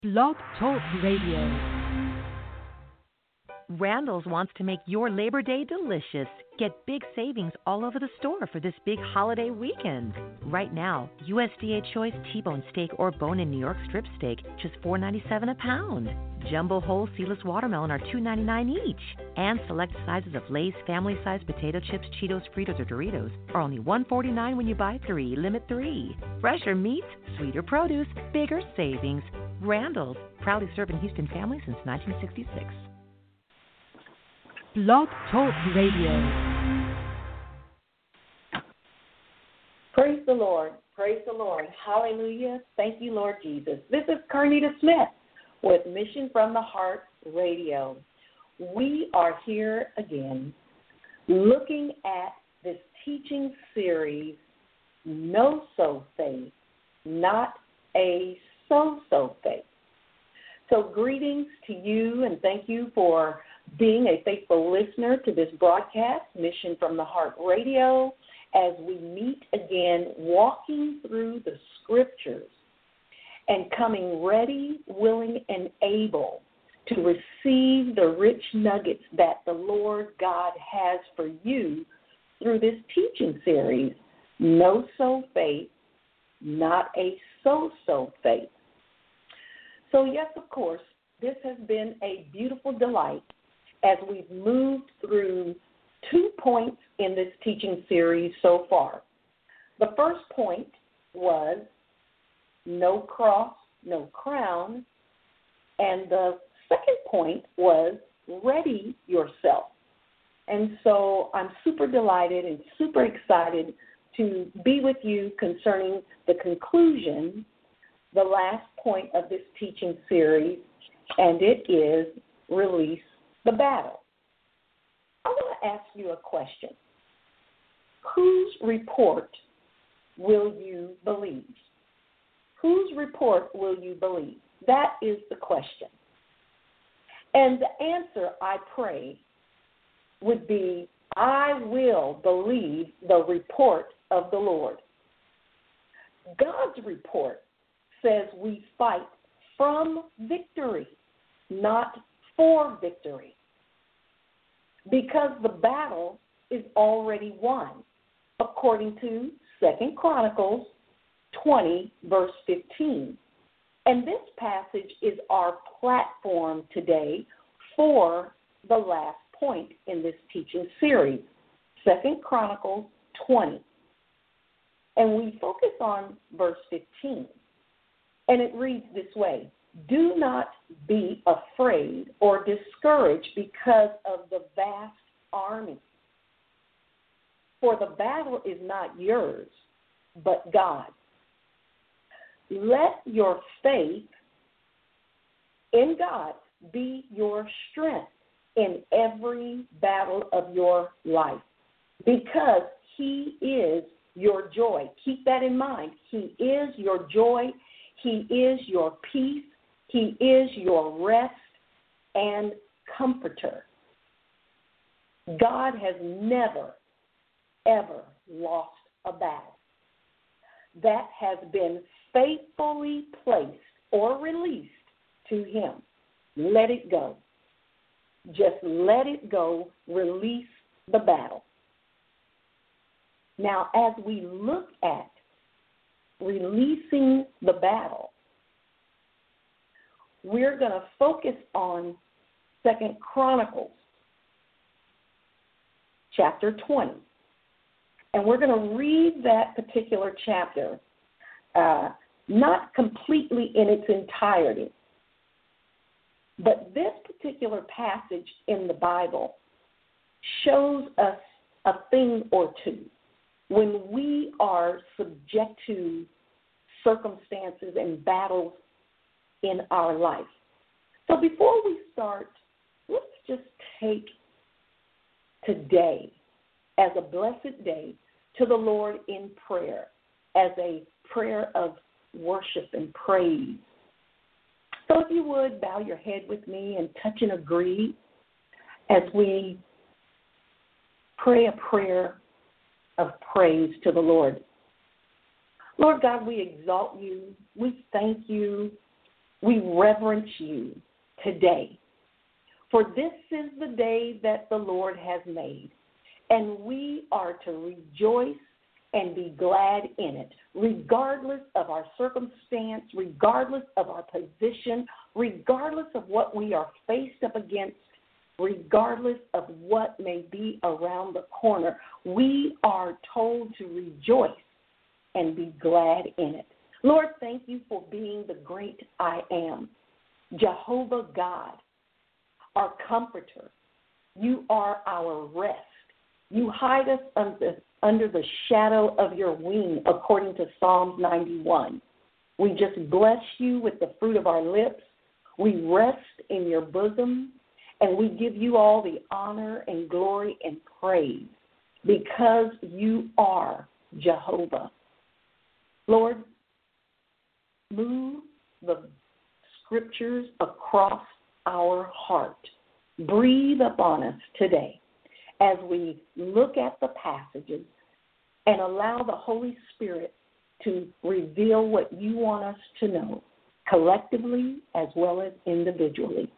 Blog Talk Radio. Randall's wants to make your Labor Day delicious. Get big savings all over the store for this big holiday weekend. Right now, USDA Choice T-bone steak or bone-in New York strip steak, just $4.97 a pound. Jumbo whole seedless watermelon are $2.99 each. And select sizes of Lay's family-sized potato chips, Cheetos, Fritos, or Doritos are only $1.49 when you buy 3, limit 3. Fresher meats, sweeter produce, bigger savings. Randall's, proudly serving Houston families since 1966. Blog Talk Radio. Praise the Lord. Praise the Lord. Hallelujah. Thank you, Lord Jesus. This is Carnita Smith with Mission from the Heart Radio. We are here again looking at this teaching series, No So Faith, Not a So Faith. So greetings to you and thank you for being a faithful listener to this broadcast, Mission from the Heart Radio, as we meet again walking through the scriptures and coming ready, willing, and able to receive the rich nuggets that the Lord God has for you through this teaching series, No So Faith, Not a So Faith. So yes, of course, this has been a beautiful delight as we've moved through 2 points in this teaching series so far. The first point was no cross, no crown, and the second point was ready yourself. And so I'm super delighted and super excited to be with you concerning the conclusion, the last point of this teaching series, and it is release the battle. I want to ask you a question. Whose report will you believe? Whose report will you believe? That is the question. And the answer, I pray, would be, I will believe the report of the Lord. God's report says we fight from victory, not for victory, because the battle is already won, according to 2 Chronicles 20, verse 15. And this passage is our platform today for the last point in this teaching series, 2 Chronicles 20. And we focus on verse 15. And it reads this way: do not be afraid or discouraged because of the vast army. For the battle is not yours, but God's. Let your faith in God be your strength in every battle of your life, because He is your joy. Keep that in mind. He is your joy. He is your peace. He is your rest and comforter. God has never, ever lost a battle that has been faithfully placed or released to Him. Let it go. Just let it go. Release the battle. Now, as we look at releasing the battle, we're going to focus on 2 Chronicles chapter 20. And we're going to read that particular chapter, not completely in its entirety. But this particular passage in the Bible shows us a thing or two when we are subject to circumstances and battles in our life. So before we start, let's just take today as a blessed day to the Lord in prayer, as a prayer of worship and praise. So if you would, bow your head with me and touch and agree as we pray a prayer of praise to the Lord. Lord God, we exalt you. We thank you We reverence you today. For this is the day that the Lord has made, and we are to rejoice and be glad in it, regardless of our circumstance, regardless of our position, regardless of what we are faced up against, regardless of what may be around the corner. We are told to rejoice and be glad in it. Lord, thank you for being the great I am, Jehovah God, our comforter. You are our rest. You hide us under the shadow of your wing, according to Psalms 91. We just bless you with the fruit of our lips. We rest in your bosom, and we give you all the honor and glory and praise because you are Jehovah. Lord, move the scriptures across our heart. Breathe upon us today as we look at the passages and allow the Holy Spirit to reveal what you want us to know, collectively as well as individually.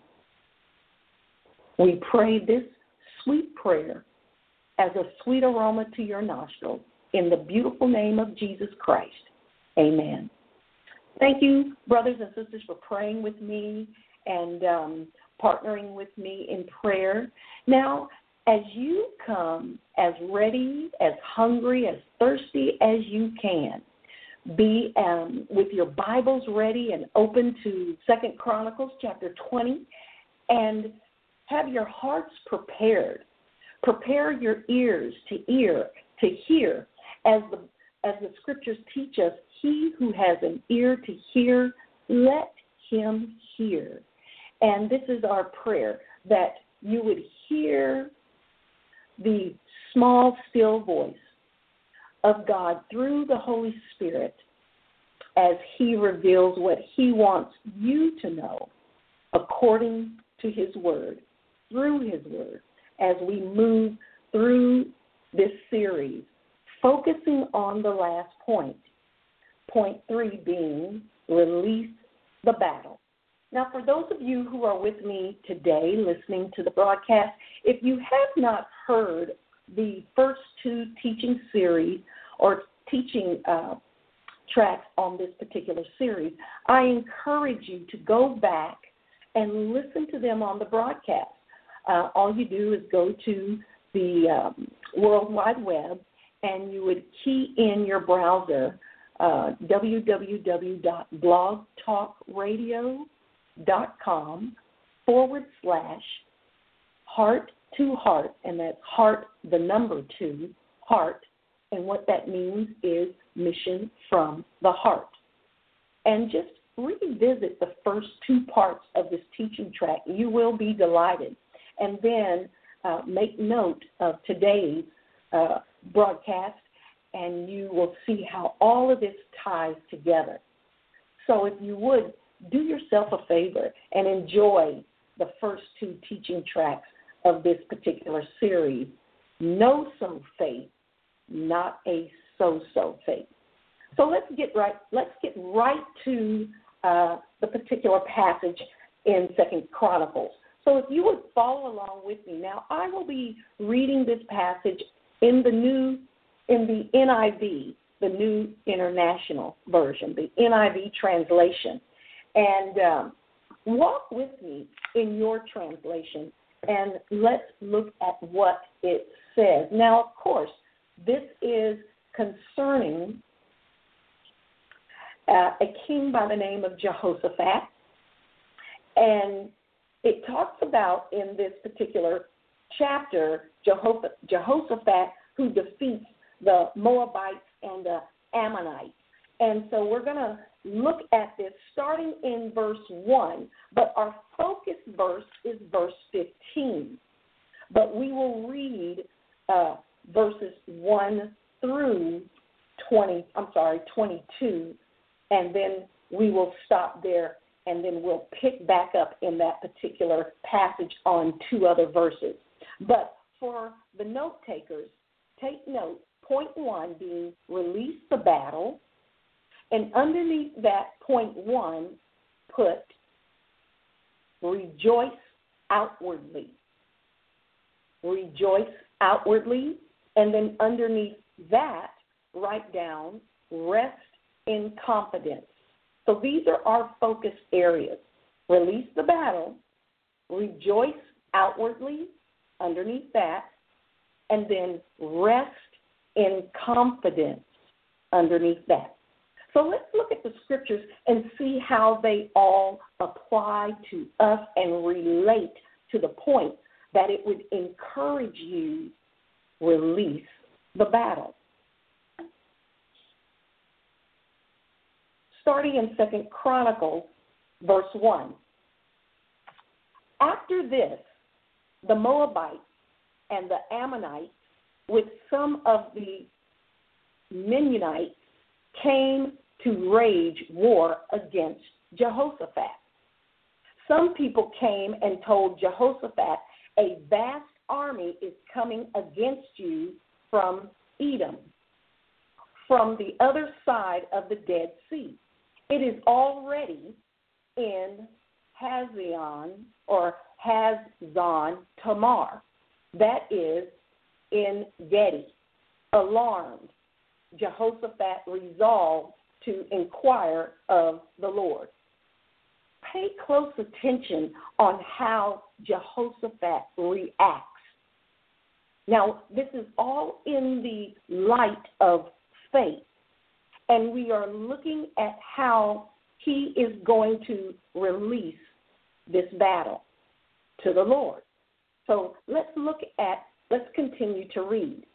We pray this sweet prayer as a sweet aroma to your nostrils in the beautiful name of Jesus Christ. Amen. Thank you, brothers and sisters, for praying with me and partnering with me in prayer. Now, as you come as ready, as hungry, as thirsty as you can, be with your Bibles ready and open to 2 Chronicles chapter 20, and have your hearts prepared. Prepare your ears to hear, as the scriptures teach us, he who has an ear to hear, let him hear. And this is our prayer, that you would hear the small, still voice of God through the Holy Spirit as he reveals what he wants you to know according to his word, through his word, as we move through this series, focusing on the last point. Point 3 being release the battle. Now, for those of you who are with me today listening to the broadcast, if you have not heard the first 2 teaching series or teaching tracks on this particular series, I encourage you to go back and listen to them on the broadcast. All you do is go to the World Wide Web, and you would key in your browser www.blogtalkradio.com/heart to heart, and that's heart, the number 2, heart, and what that means is mission from the heart. And just revisit the first 2 parts of this teaching track. You will be delighted. And then make note of today's broadcast, and you will see how all of this ties together. So if you would, do yourself a favor and enjoy the first 2 teaching tracks of this particular series. Know-so faith, not a so-so faith. So let's get right to the particular passage in 2 Chronicles. So if you would follow along with me. Now, I will be reading this passage in the NIV, the New International Version, the NIV translation. And walk with me in your translation, and let's look at what it says. Now, of course, this is concerning a king by the name of Jehoshaphat, and it talks about in this particular chapter Jehoshaphat who defeats the Moabites and the Ammonites. And so we're going to look at this starting in verse 1, but our focus verse is verse 15. But we will read verses 1 through 22, and then we will stop there, and then we'll pick back up in that particular passage on 2 other verses. But for the note takers, take note, point 1 being release the battle, and underneath that point 1, put rejoice outwardly. Rejoice outwardly. And then underneath that, write down rest in confidence. So these are our focus areas. Release the battle, rejoice outwardly, underneath that, and then rest in confidence underneath that. So let's look at the scriptures and see how they all apply to us and relate to the point that it would encourage you to release the battle. Starting in 2 Chronicles, verse 1. After this, the Moabites and the Ammonites, with some of the Mennonites, came to wage war against Jehoshaphat. Some people came and told Jehoshaphat, a vast army is coming against you from Edom, from the other side of the Dead Sea. It is already in Hazon Tamar, that is in Gedi. Alarmed, Jehoshaphat resolved to inquire of the Lord. Pay close attention on how Jehoshaphat reacts. Now, this is all in the light of faith, and we are looking at how he is going to release this battle to the Lord. So let's continue to read.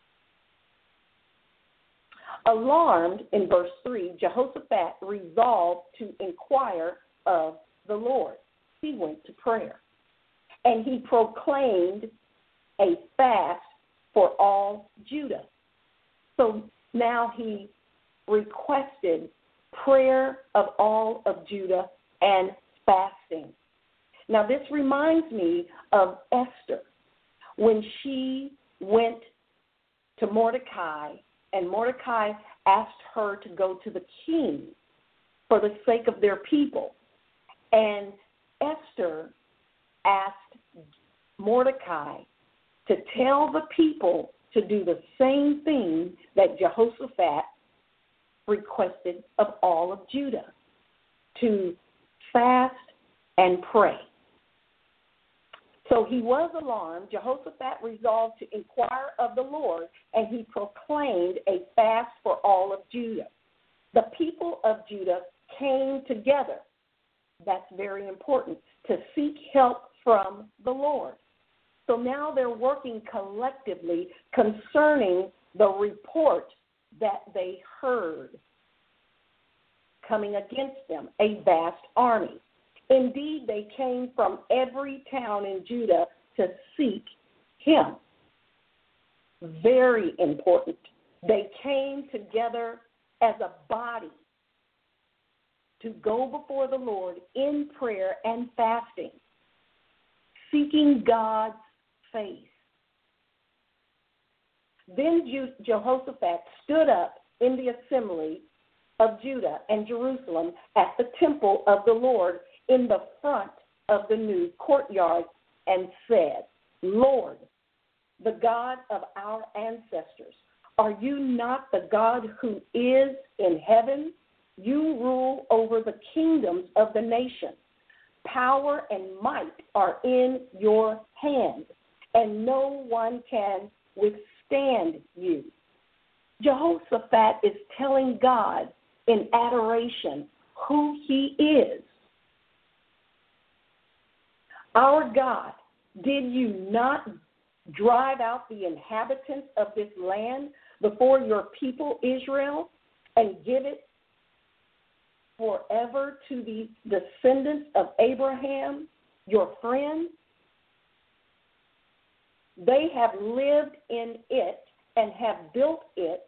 Alarmed, in verse 3, Jehoshaphat resolved to inquire of the Lord. He went to prayer, and he proclaimed a fast for all Judah. So now he requested prayer of all of Judah and fasting. Now this reminds me of Esther when she went to Mordecai, and Mordecai asked her to go to the king for the sake of their people. And Esther asked Mordecai to tell the people to do the same thing that Jehoshaphat requested of all of Judah, to fast and pray. So he was alarmed. Jehoshaphat resolved to inquire of the Lord, and he proclaimed a fast for all of Judah. The people of Judah came together, that's very important, to seek help from the Lord. So now they're working collectively concerning the report that they heard coming against them, a vast army. Indeed, they came from every town in Judah to seek him. Very important. They came together as a body to go before the Lord in prayer and fasting, seeking God's face. Then Jehoshaphat stood up in the assembly of Judah and Jerusalem at the temple of the Lord in the front of the new courtyard and said, Lord, the God of our ancestors, are you not the God who is in heaven? You rule over the kingdoms of the nations. Power and might are in your hand, and no one can withstand you. Jehoshaphat is telling God in adoration who he is. Our God, did you not drive out the inhabitants of this land before your people Israel and give it forever to the descendants of Abraham, your friend? They have lived in it and have built in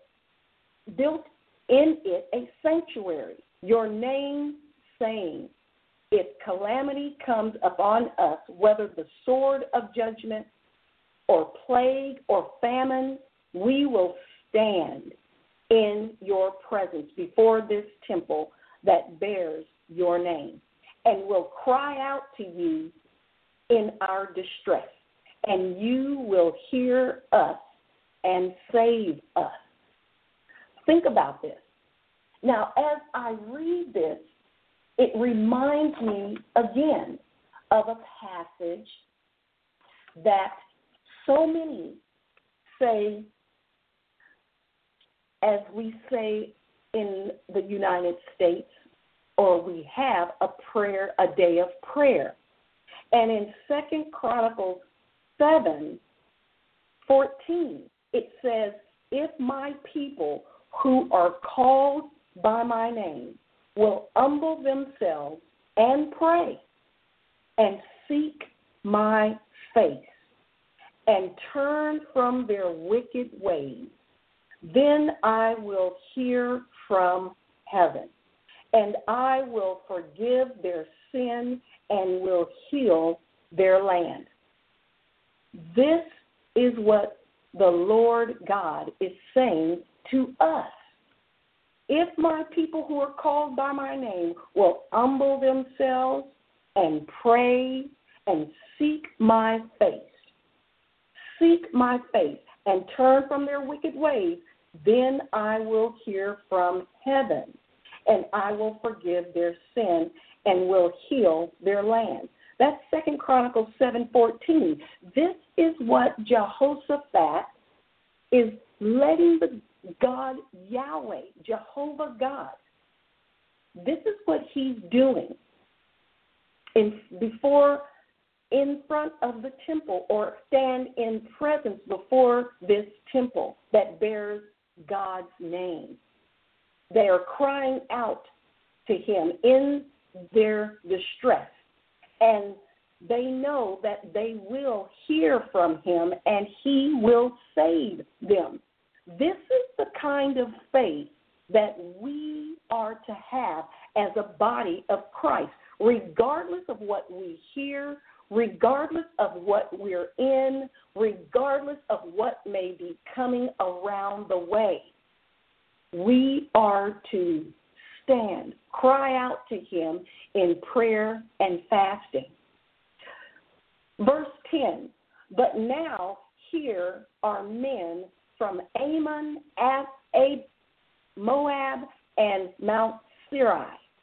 it a sanctuary, your name saying, if calamity comes upon us, whether the sword of judgment or plague or famine, we will stand in your presence before this temple that bears your name. and will cry out to you in our distress, and you will hear us and save us. Think about this. Now, as I read this, it reminds me again of a passage that so many say, as we say in the United States, or we have a day of prayer. And in 2 Chronicles 7:14, it says, if my people who are called by my name will humble themselves and pray and seek my face and turn from their wicked ways, then I will hear from heaven, and I will forgive their sin and will heal their land. This is what the Lord God is saying to us. If my people who are called by my name will humble themselves and pray and seek my face, and turn from their wicked ways, then I will hear from heaven, and I will forgive their sin and will heal their land. That's 2 Chronicles 7:14. This is what Jehoshaphat is letting the God Yahweh, Jehovah God, this is what he's doing in front of the temple, or stand in presence before this temple that bears God's name. They are crying out to him in their distress, and they know that they will hear from him and he will save them. This is the kind of faith that we are to have as a body of Christ, regardless of what we hear, regardless of what we're in, regardless of what may be coming around the way. We are to stand, cry out to him in prayer and fasting. Verse 10, but now here are men from Ammon, Moab, and Mount Seir,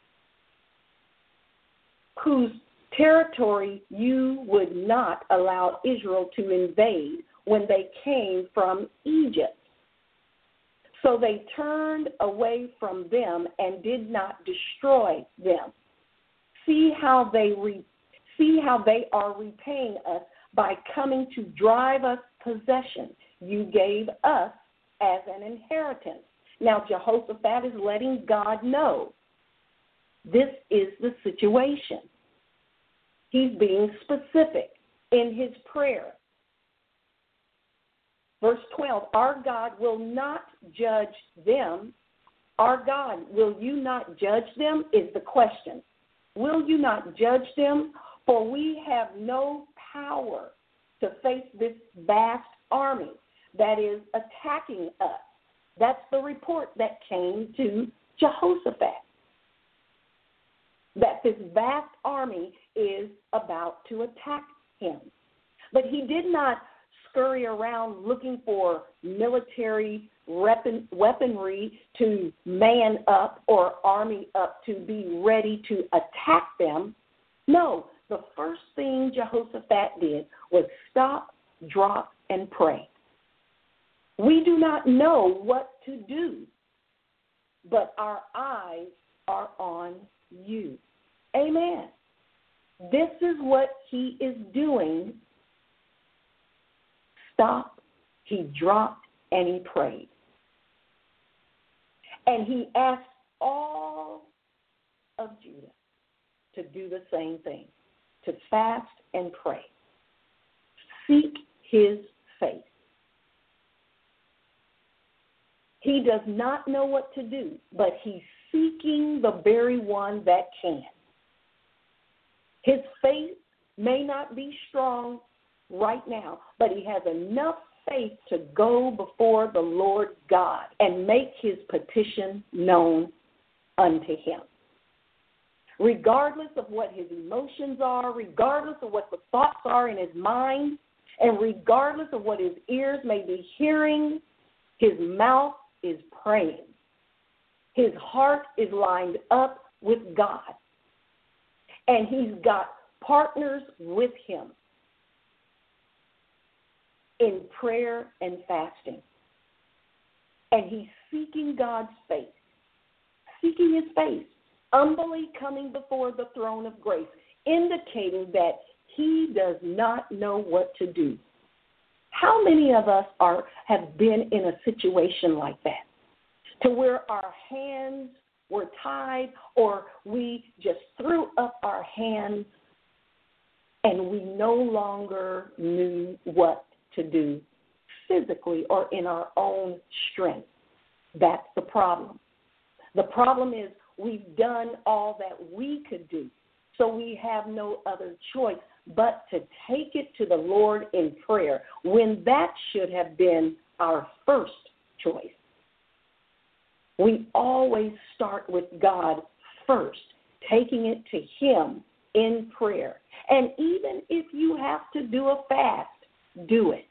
whose territory you would not allow Israel to invade when they came from Egypt. So they turned away from them and did not destroy them. See how they are repaying us by coming to drive us possession. You gave us as an inheritance. Now Jehoshaphat is letting God know this is the situation. He's being specific in his prayer. Verse 12, our God will not judge them. Our God, will you not judge them, is the question. Will you not judge them? For we have no power to face this vast army that is attacking us. That's the report that came to Jehoshaphat, that this vast army is about to attack him. But he did not scurry around looking for military weaponry to man up or army up to be ready to attack them. No, the first thing Jehoshaphat did was stop, drop, and pray. We do not know what to do, but our eyes are on you. Amen. This is what he is doing. Stop, he dropped, and he prayed. And he asked all of Judah to do the same thing, to fast and pray. Seek his face. He does not know what to do, but he's seeking the very one that can. His faith may not be strong right now, but he has enough faith to go before the Lord God and make his petition known unto him. regardless of what his emotions are, regardless of what the thoughts are in his mind, and regardless of what his ears may be hearing, his mouth is praying. His heart is lined up with God. And he's got partners with him in prayer and fasting. And he's seeking God's face, seeking his face, humbly coming before the throne of grace, indicating that he does not know what to do. How many of us have been in a situation like that, to where our hands were tied or we just threw up our hands and we no longer knew what to do physically or in our own strength? That's the problem. The problem is we've done all that we could do, so we have no other choice but to take it to the Lord in prayer when that should have been our first choice. We always start with God first, taking it to him in prayer. And even if you have to do a fast, do it.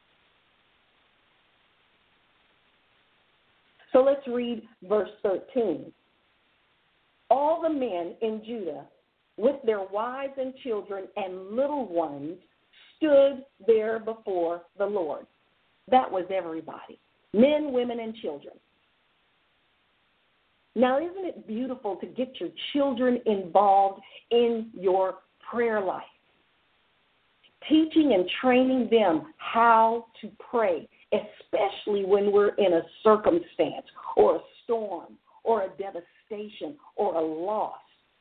So let's read verse 13. All the men in Judah, with their wives and children and little ones, stood there before the Lord. That was everybody, men, women, and children. Now, isn't it beautiful to get your children involved in your prayer life? Teaching and training them how to pray, especially when we're in a circumstance or a storm or a devastation or a loss.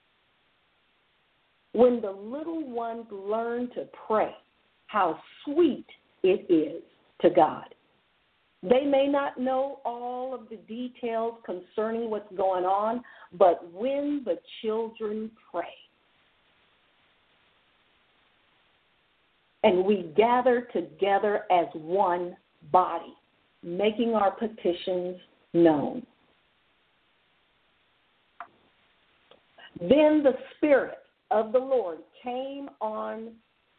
When the little ones learn to pray, how sweet it is to God. They may not know all of the details concerning what's going on, but when the children pray, and we gather together as one body, making our petitions known, then the Spirit of the Lord came on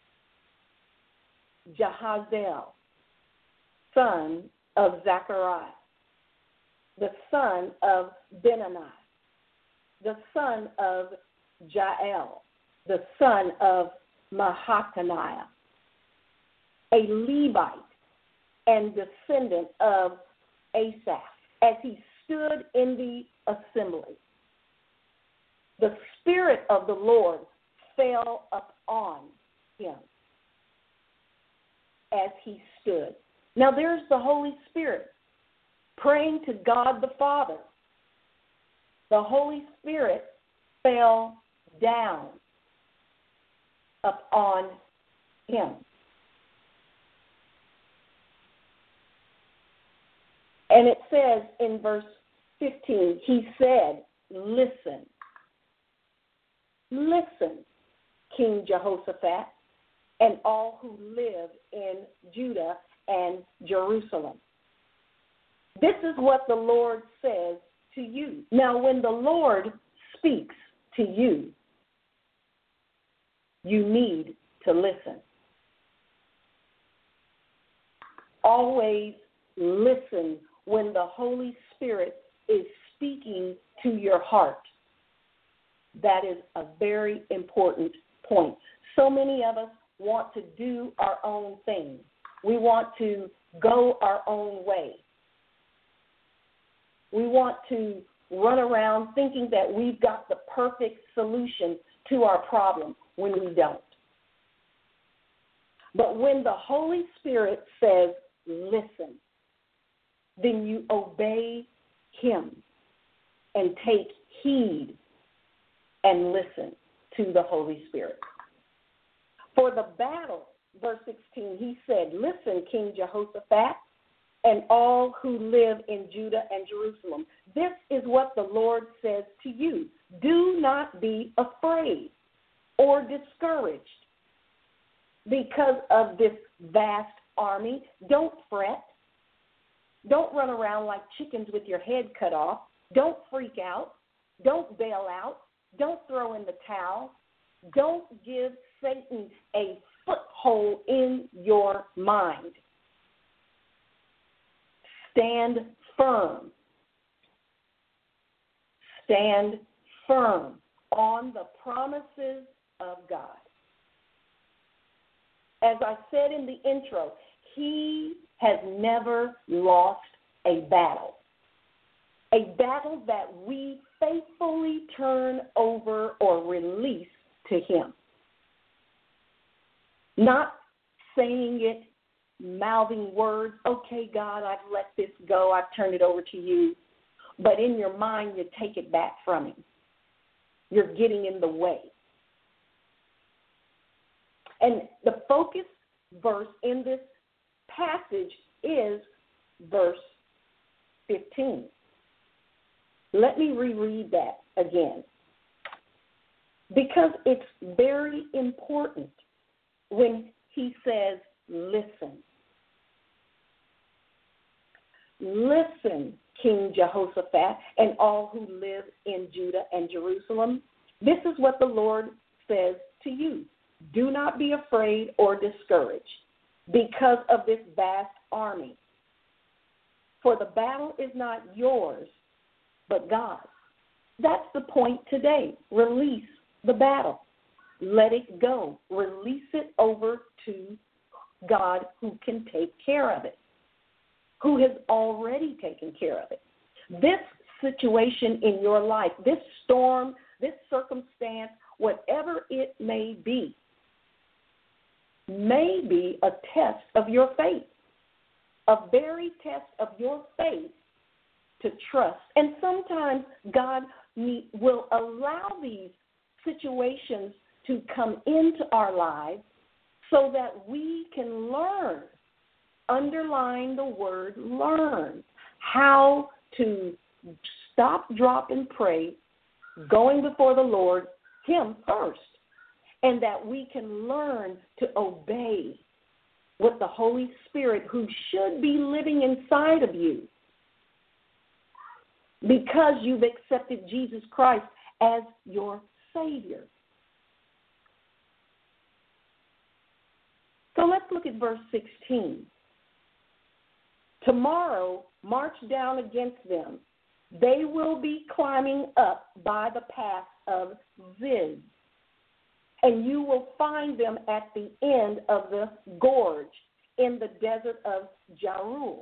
Jahaziel, son of Zechariah, the son of Benani, the son of Jael, the son of Mahathaniah, a Levite and descendant of Asaph, as he stood in the assembly. The Spirit of the Lord fell upon him as he stood. Now there's the Holy Spirit praying to God the Father. The Holy Spirit fell down upon him. And it says in verse 15, he said, listen, King Jehoshaphat, and all who live in Judah and Jerusalem. This is what the Lord says to you. Now, when the Lord speaks to you, you need to listen. Always listen when the Holy Spirit is speaking to your heart. That is a very important point. So many of us want to do our own thing. We want to go our own way. We want to run around thinking that we've got the perfect solution to our problem when we don't. But when the Holy Spirit says, listen, then you obey him and take heed and listen to the Holy Spirit. For the battle, verse 16, he said, listen, King Jehoshaphat, and all who live in Judah and Jerusalem. This is what the Lord says to you. Do not be afraid or discouraged because of this vast army. Don't fret. Don't run around like chickens with your head cut off. Don't freak out. Don't bail out. Don't throw in the towel. Don't give Satan a foothold in your mind. Stand firm. Stand firm on the promises of God. As I said in the intro, he has never lost a battle that we faithfully turn over or release to him. Not saying it, mouthing words, okay, God, I've let this go, I've turned it over to you. But in your mind, you take it back from him. You're getting in the way. And the focus verse in this passage is verse 15. Let me reread that again, because it's very important when he says, listen. Listen, King Jehoshaphat, and all who live in Judah and Jerusalem. This is what the Lord says to you. Do not be afraid or discouraged because of this vast army. For the battle is not yours, but God's. That's the point today. Release the battle. Let it go. Release it over to God, who can take care of it, who has already taken care of it. This situation in your life, this storm, this circumstance, whatever it may be a test of your faith, a very test of your faith to trust. And sometimes God will allow these situations to come into our lives so that we can learn, underline the word learn, how to stop, drop, and pray, going before the Lord, him first, and that we can learn to obey what the Holy Spirit, who should be living inside of you, because you've accepted Jesus Christ as your Savior. So let's look at verse 16. Tomorrow, march down against them. They will be climbing up by the path of Ziz, and you will find them at the end of the gorge in the desert of Jarul.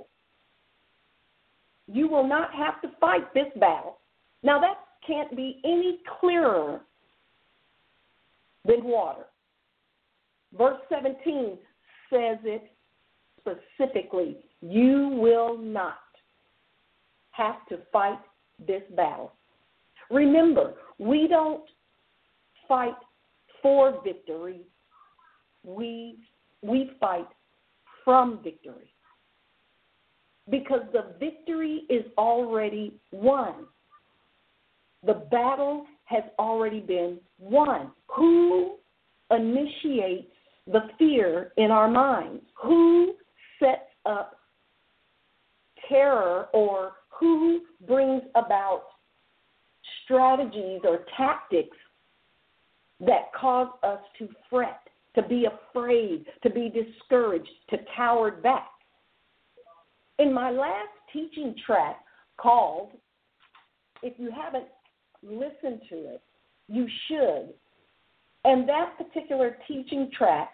You will not have to fight this battle. Now, that can't be any clearer than water. Verse 17 says it specifically. You will not have to fight this battle. Remember, we don't fight for victory. We fight from victory, because the victory is already won. The battle has already been won. Who initiates the fear in our minds? Who sets up terror, or who brings about strategies or tactics that cause us to fret, to be afraid, to be discouraged, to cower back? In my last teaching track called, if you haven't listened to it, you should. And that particular teaching track,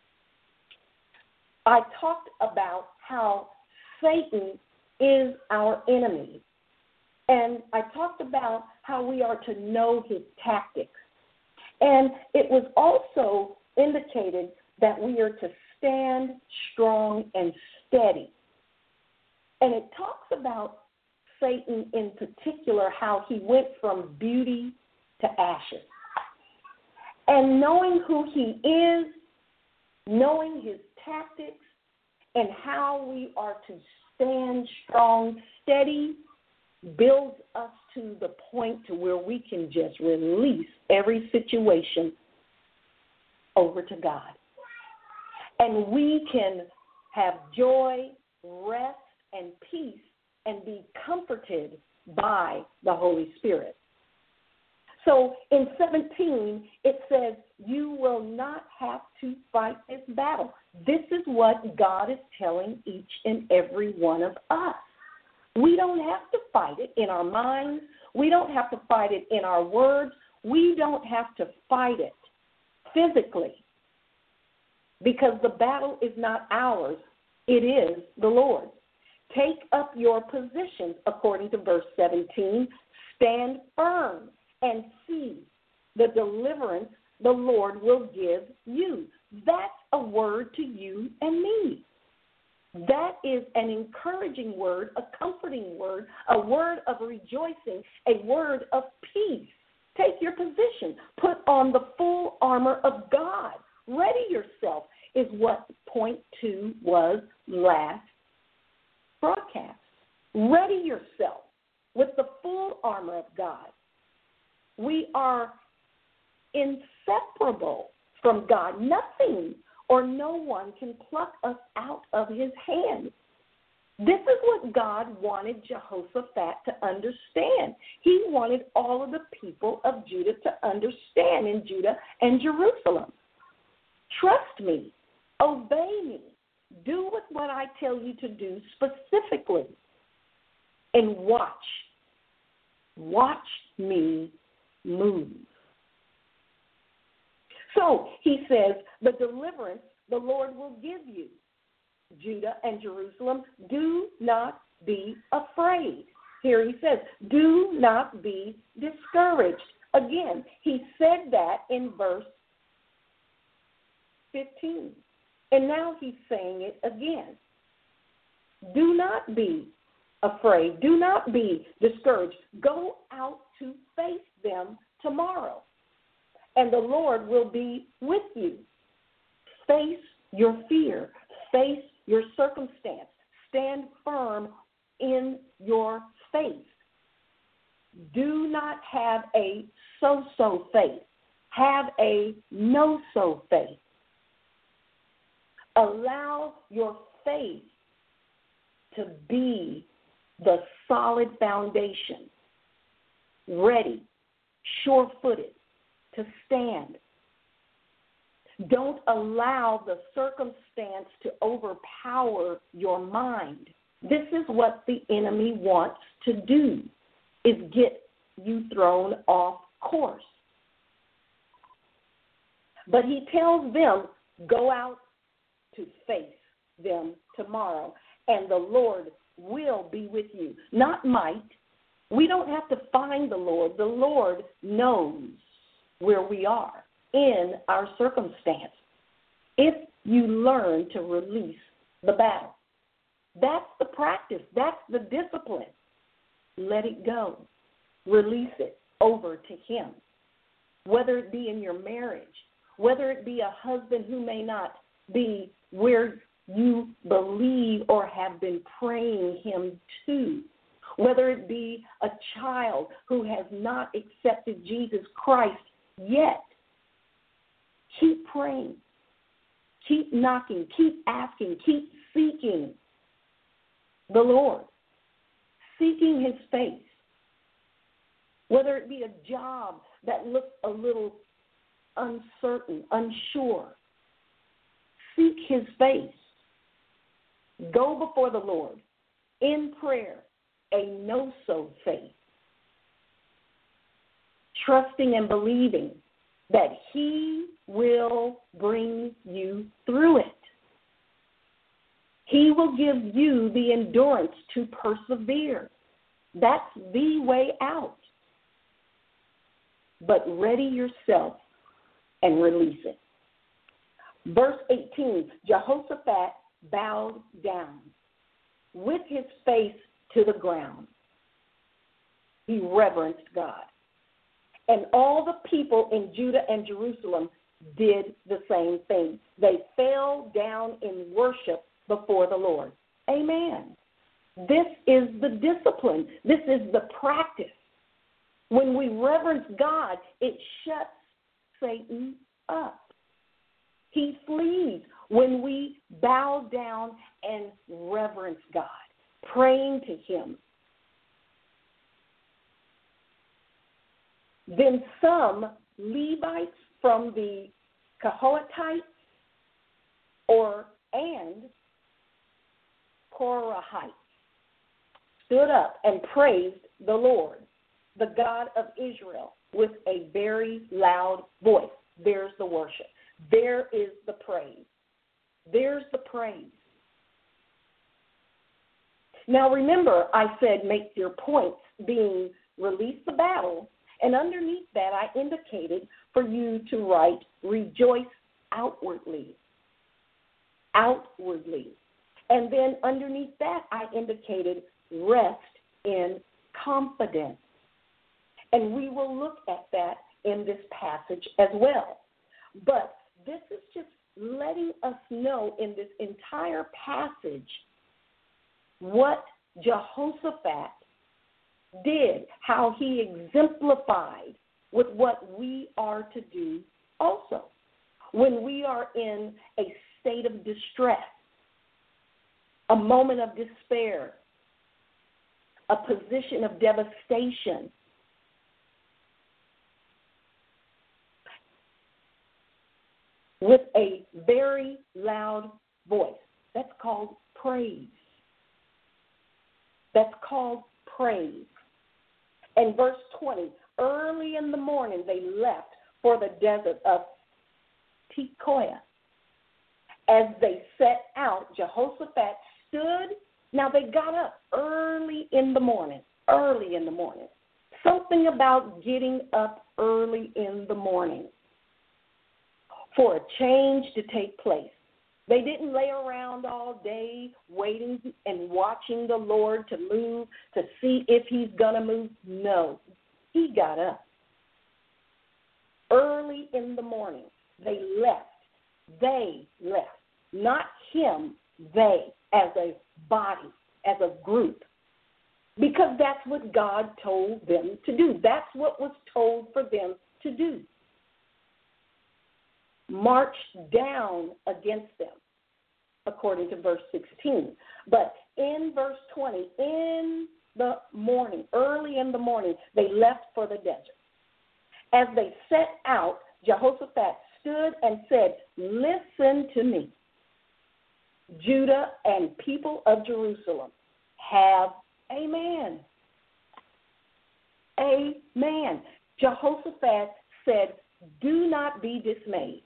I talked about how Satan is our enemy. And I talked about how we are to know his tactics. And it was also indicated that we are to stand strong and steady. And it talks about Satan in particular, how he went from beauty to ashes. And knowing who he is, knowing his tactics, and how we are to stand strong, steady, builds us to the point to where we can just release every situation over to God. And we can have joy, rest, and peace, and be comforted by the Holy Spirit. So in 17, it says, you will not have to fight this battle. This is what God is telling each and every one of us. We don't have to fight it in our minds. We don't have to fight it in our words. We don't have to fight it physically, because the battle is not ours. It is the Lord's. Take up your positions, according to verse 17. Stand firm and see the deliverance the Lord will give you. That's a word to you and me. That is an encouraging word, a comforting word, a word of rejoicing, a word of peace. Take your position. Put on the full armor of God. Ready yourself is what point 2 was last broadcast. Ready yourself with the full armor of God. We are inseparable from God. Nothing or no one can pluck us out of his hand. This is what God wanted Jehoshaphat to understand. He wanted all of the people of Judah to understand in Judah and Jerusalem. Trust me. Obey me. Do with what I tell you to do specifically. And watch. Watch me move. So he says, the deliverance the Lord will give you, Judah and Jerusalem. Do not be afraid. Here he says, do not be discouraged. Again, he said that in verse 15. And now he's saying it again. Do not be afraid. Do not be discouraged. Go out to face them tomorrow, and the Lord will be with you. Face your fear. Face your circumstance. Stand firm in your faith. Do not have a so-so faith. Have a no-so faith. Allow your faith to be the solid foundation, ready, sure-footed to stand. Don't allow the circumstance to overpower your mind. This is what the enemy wants to do, is get you thrown off course. But he tells them, go out to face them tomorrow, and the Lord will be with you. Not might. We don't have to find the Lord. The Lord knows where we are in our circumstance if you learn to release the battle. That's the practice. That's the discipline. Let it go. Release it over to him. Whether it be in your marriage, whether it be a husband who may not be where you believe or have been praying him to, whether it be a child who has not accepted Jesus Christ yet. Keep praying. Keep knocking. Keep asking. Keep seeking the Lord. Seeking his face. Whether it be a job that looks a little uncertain, unsure. Seek his face. Go before the Lord in prayer, a no-so faith. Trusting and believing that he will bring you through it. He will give you the endurance to persevere. That's the way out. But ready yourself and release it. Verse 18, Jehoshaphat bowed down with his face to the ground. He reverenced God. And all the people in Judah and Jerusalem did the same thing. They fell down in worship before the Lord. Amen. This is the discipline. This is the practice. When we reverence God, it shuts Satan up. He flees when we bow down and reverence God, praying to him. Then some Levites from the Kohathites and Korahites stood up and praised the Lord, the God of Israel, with a very loud voice. There's the worship. There is the praise. There's the praise. Now remember, I said make your points being release the battle, and underneath that I indicated for you to write rejoice outwardly. Outwardly. And then underneath that I indicated rest in confidence. And we will look at that in this passage as well. But this is just letting us know in this entire passage what Jehoshaphat did, how he exemplified with what we are to do also when we are in a state of distress, a moment of despair, a position of devastation. With a very loud voice. That's called praise. That's called praise. And verse 20, early in the morning they left for the desert of Tekoa. As they set out, Jehoshaphat stood. Now they got up early in the morning. Something about getting up early in the morning for a change to take place. They didn't lay around all day waiting and watching the Lord to move, to see if he's going to move. No, he got up. Early in the morning, they left. They left. Not him, they, as a body, as a group. Because that's what God told them to do. That's what was told for them to do. Marched down against them, according to verse 16. But in verse 20, in the morning, early in the morning, they left for the desert. As they set out, Jehoshaphat stood and said, listen to me, Judah and people of Jerusalem, have amen. Amen. Jehoshaphat said, do not be dismayed.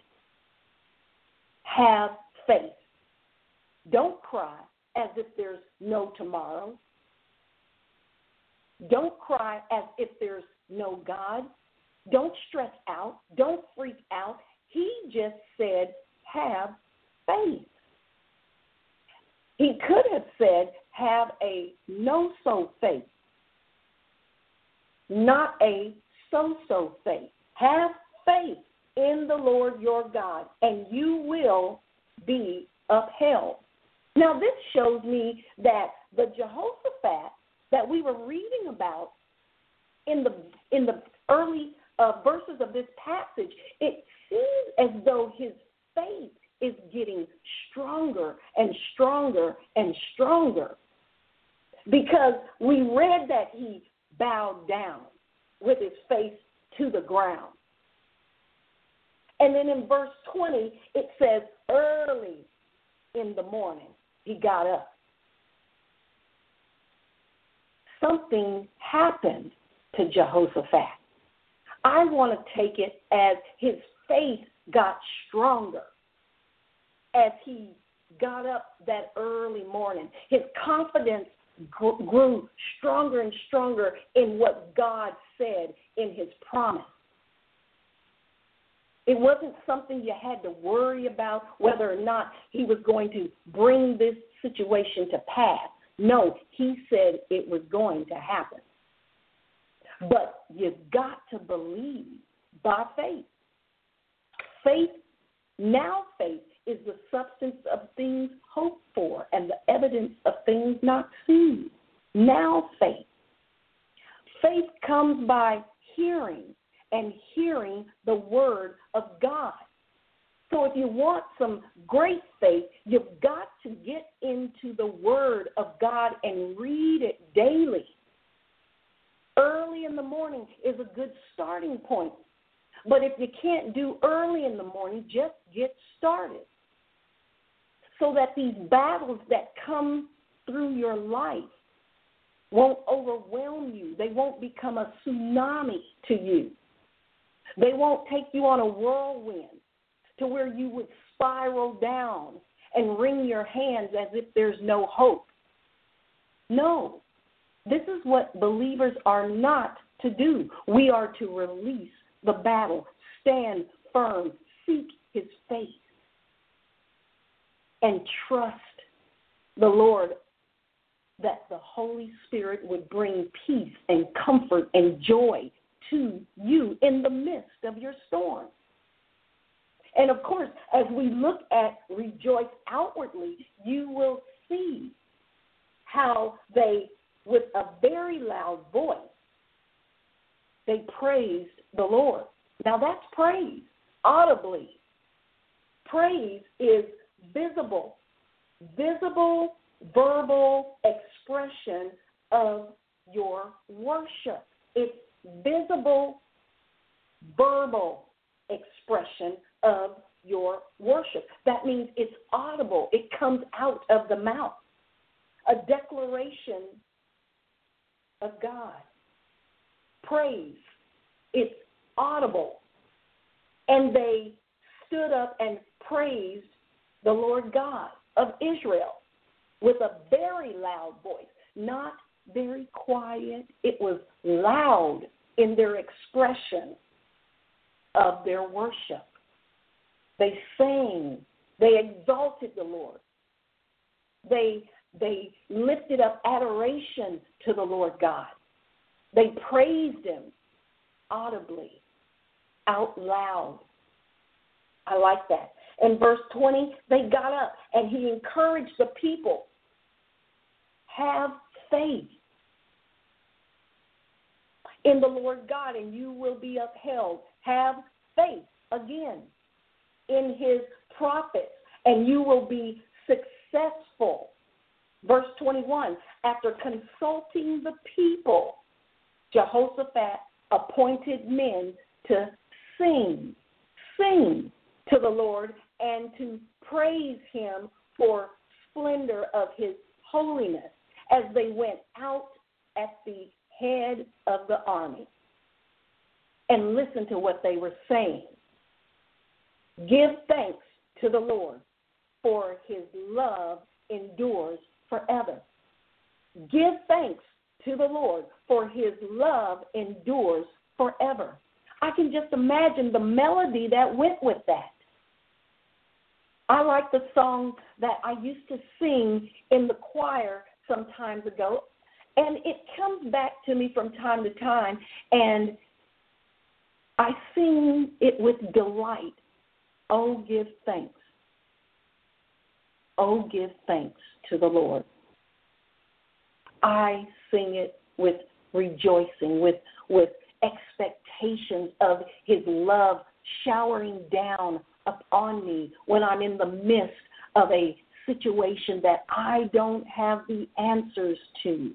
Have faith. Don't cry as if there's no tomorrow. Don't cry as if there's no God. Don't stress out. Don't freak out. He just said, have faith. He could have said, have a no-so faith, not a so-so faith. Have faith in the Lord your God, and you will be upheld. Now, this shows me that the Jehoshaphat that we were reading about in the early verses of this passage, it seems as though his faith is getting stronger and stronger and stronger, because we read that he bowed down with his face to the ground. And then in verse 20, it says, early in the morning, he got up. Something happened to Jehoshaphat. I want to take it as his faith got stronger as he got up that early morning. His confidence grew stronger and stronger in what God said in his promise. It wasn't something you had to worry about whether or not he was going to bring this situation to pass. No, he said it was going to happen. But you've got to believe by faith. Faith is the substance of things hoped for and the evidence of things not seen. Now faith. Faith comes by hearing, and hearing the word of God. So if you want some great faith, you've got to get into the word of God and read it daily. Early in the morning is a good starting point. But if you can't do early in the morning, just get started. So that these battles that come through your life won't overwhelm you. They won't become a tsunami to you. They won't take you on a whirlwind to where you would spiral down and wring your hands as if there's no hope. No, this is what believers are not to do. We are to release the battle, stand firm, seek his face, and trust the Lord that the Holy Spirit would bring peace and comfort and joy to you in the midst of your storm. And, of course, as we look at rejoice outwardly, you will see how they, with a very loud voice, they praised the Lord. Now, that's praise, audibly. Praise is visible verbal expression of your worship. It's visible verbal expression of your worship. That means it's audible. It comes out of the mouth. A declaration of God. Praise. It's audible. And they stood up and praised the Lord God of Israel with a very loud voice, not very quiet. It was loud in their expression of their worship. They sang. They exalted the Lord. They lifted up adoration to the Lord God. They praised him audibly, out loud. I like that. In verse 20, they got up and he encouraged the people. Have faith in the Lord God and you will be upheld. Have faith, again, in his prophets and you will be successful. Verse 21, after consulting the people, Jehoshaphat appointed men to sing to the Lord and to praise him for splendor of his holiness as they went out at the head of the army. And listen to what they were saying. Give thanks to the Lord, for his love endures forever. Give thanks to the Lord, for his love endures forever. I can just imagine the melody that went with that. I like the song that I used to sing in the choir some time ago, and it comes back to me from time to time, and I sing it with delight. Oh, give thanks. Oh, give thanks to the Lord. I sing it with rejoicing, with expectations of his love showering down upon me when I'm in the midst of a situation that I don't have the answers to.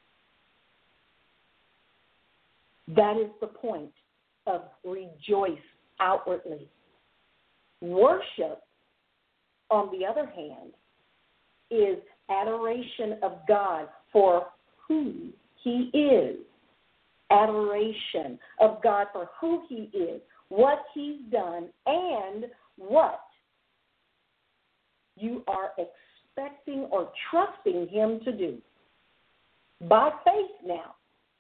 That is the point of rejoice outwardly. Worship, on the other hand, is adoration of God for who he is. Adoration of God for who he is, what he's done, and what you are expecting or trusting him to do. By faith now,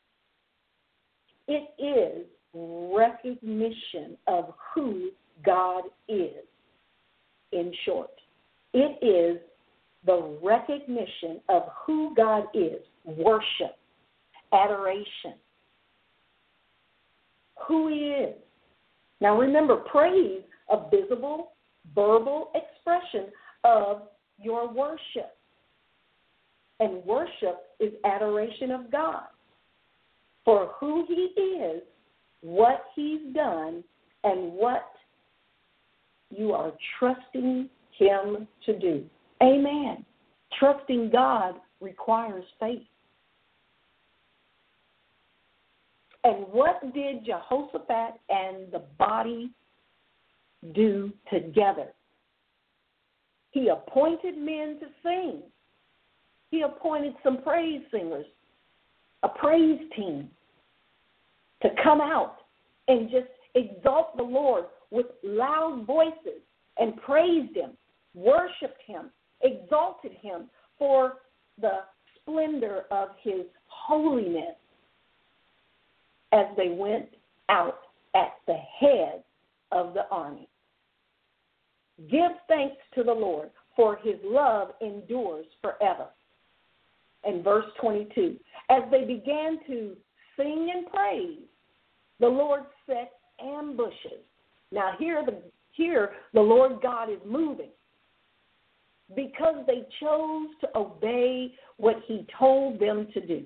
it is recognition of who God is, in short. It is the recognition of who God is, worship, adoration, who he is. Now remember, praise, a visible, verbal expression of your worship. And worship is adoration of God for who he is, what he's done, and what you are trusting him to do. Amen. Trusting God requires faith. And what did Jehoshaphat and the body do together? He appointed men to sing. He appointed some praise singers, a praise team, to come out and just exalt the Lord with loud voices and praised Him, worshiped Him, exalted Him for the splendor of His holiness as they went out at the head of the army. Give thanks to the Lord, for His love endures forever. And verse 22, as they began to sing and praise, the Lord set ambushes. Now here the Lord God is moving because they chose to obey what He told them to do.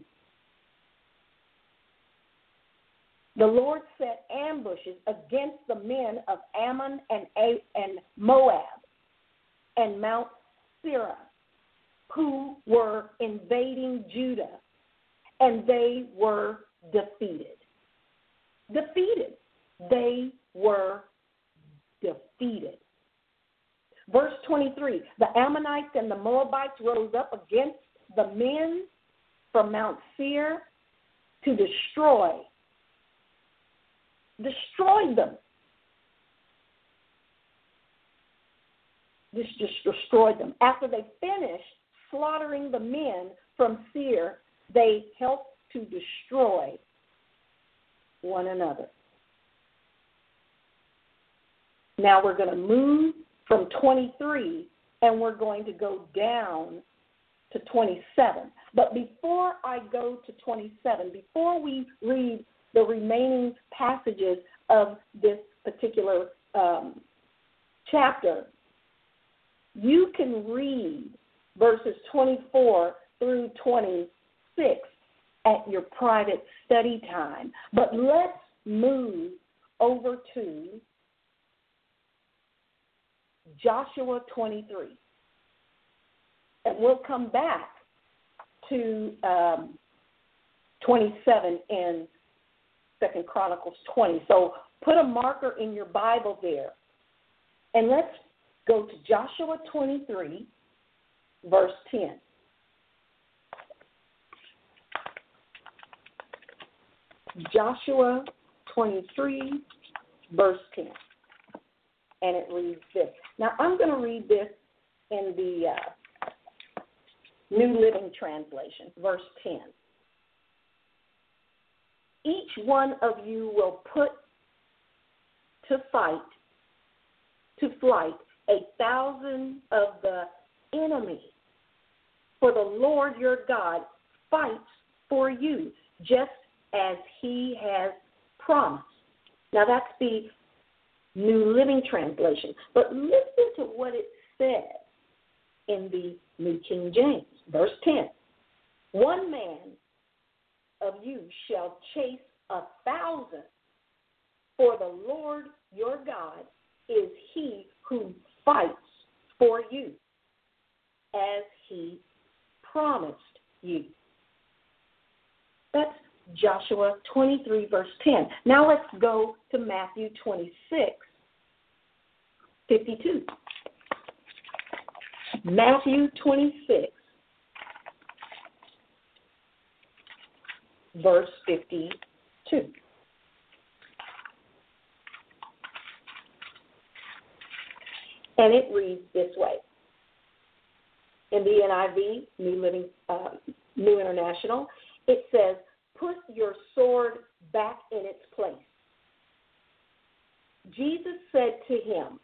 The Lord set ambushes against the men of Ammon and Moab and Mount Seir, who were invading Judah, and they were defeated. Defeated. They were defeated. Verse 23, the Ammonites and the Moabites rose up against the men from Mount Seir to destroyed them. This just destroyed them. After they finished slaughtering the men from Seir, they helped to destroy one another. Now we're going to move from 23 and we're going to go down to 27. But before I go to 27, before we read the remaining passages of this particular chapter, you can read verses 24 through 26 at your private study time. But let's move over to Joshua 23. And we'll come back to 27 in 2 Chronicles 20. So put a marker in your Bible there. And let's go to Joshua 23, verse 10. Joshua 23, verse 10. And it reads this. Now, I'm going to read this in the New Living Translation, verse 10. Each one of you will put to flight 1,000 of the enemy, for the Lord your God fights for you, just as He has promised. Now, that's the New Living Translation. But listen to what it says in the New King James, verse 10. One man of you shall chase 1,000, for the Lord your God is He who fights for you, as He promised you. That's Joshua 23, verse 10. Now let's go to Matthew 26, 52. Matthew 26, verse 52. And it reads this way. In the NIV, New International, it says, put your sword back in its place. Jesus said to him,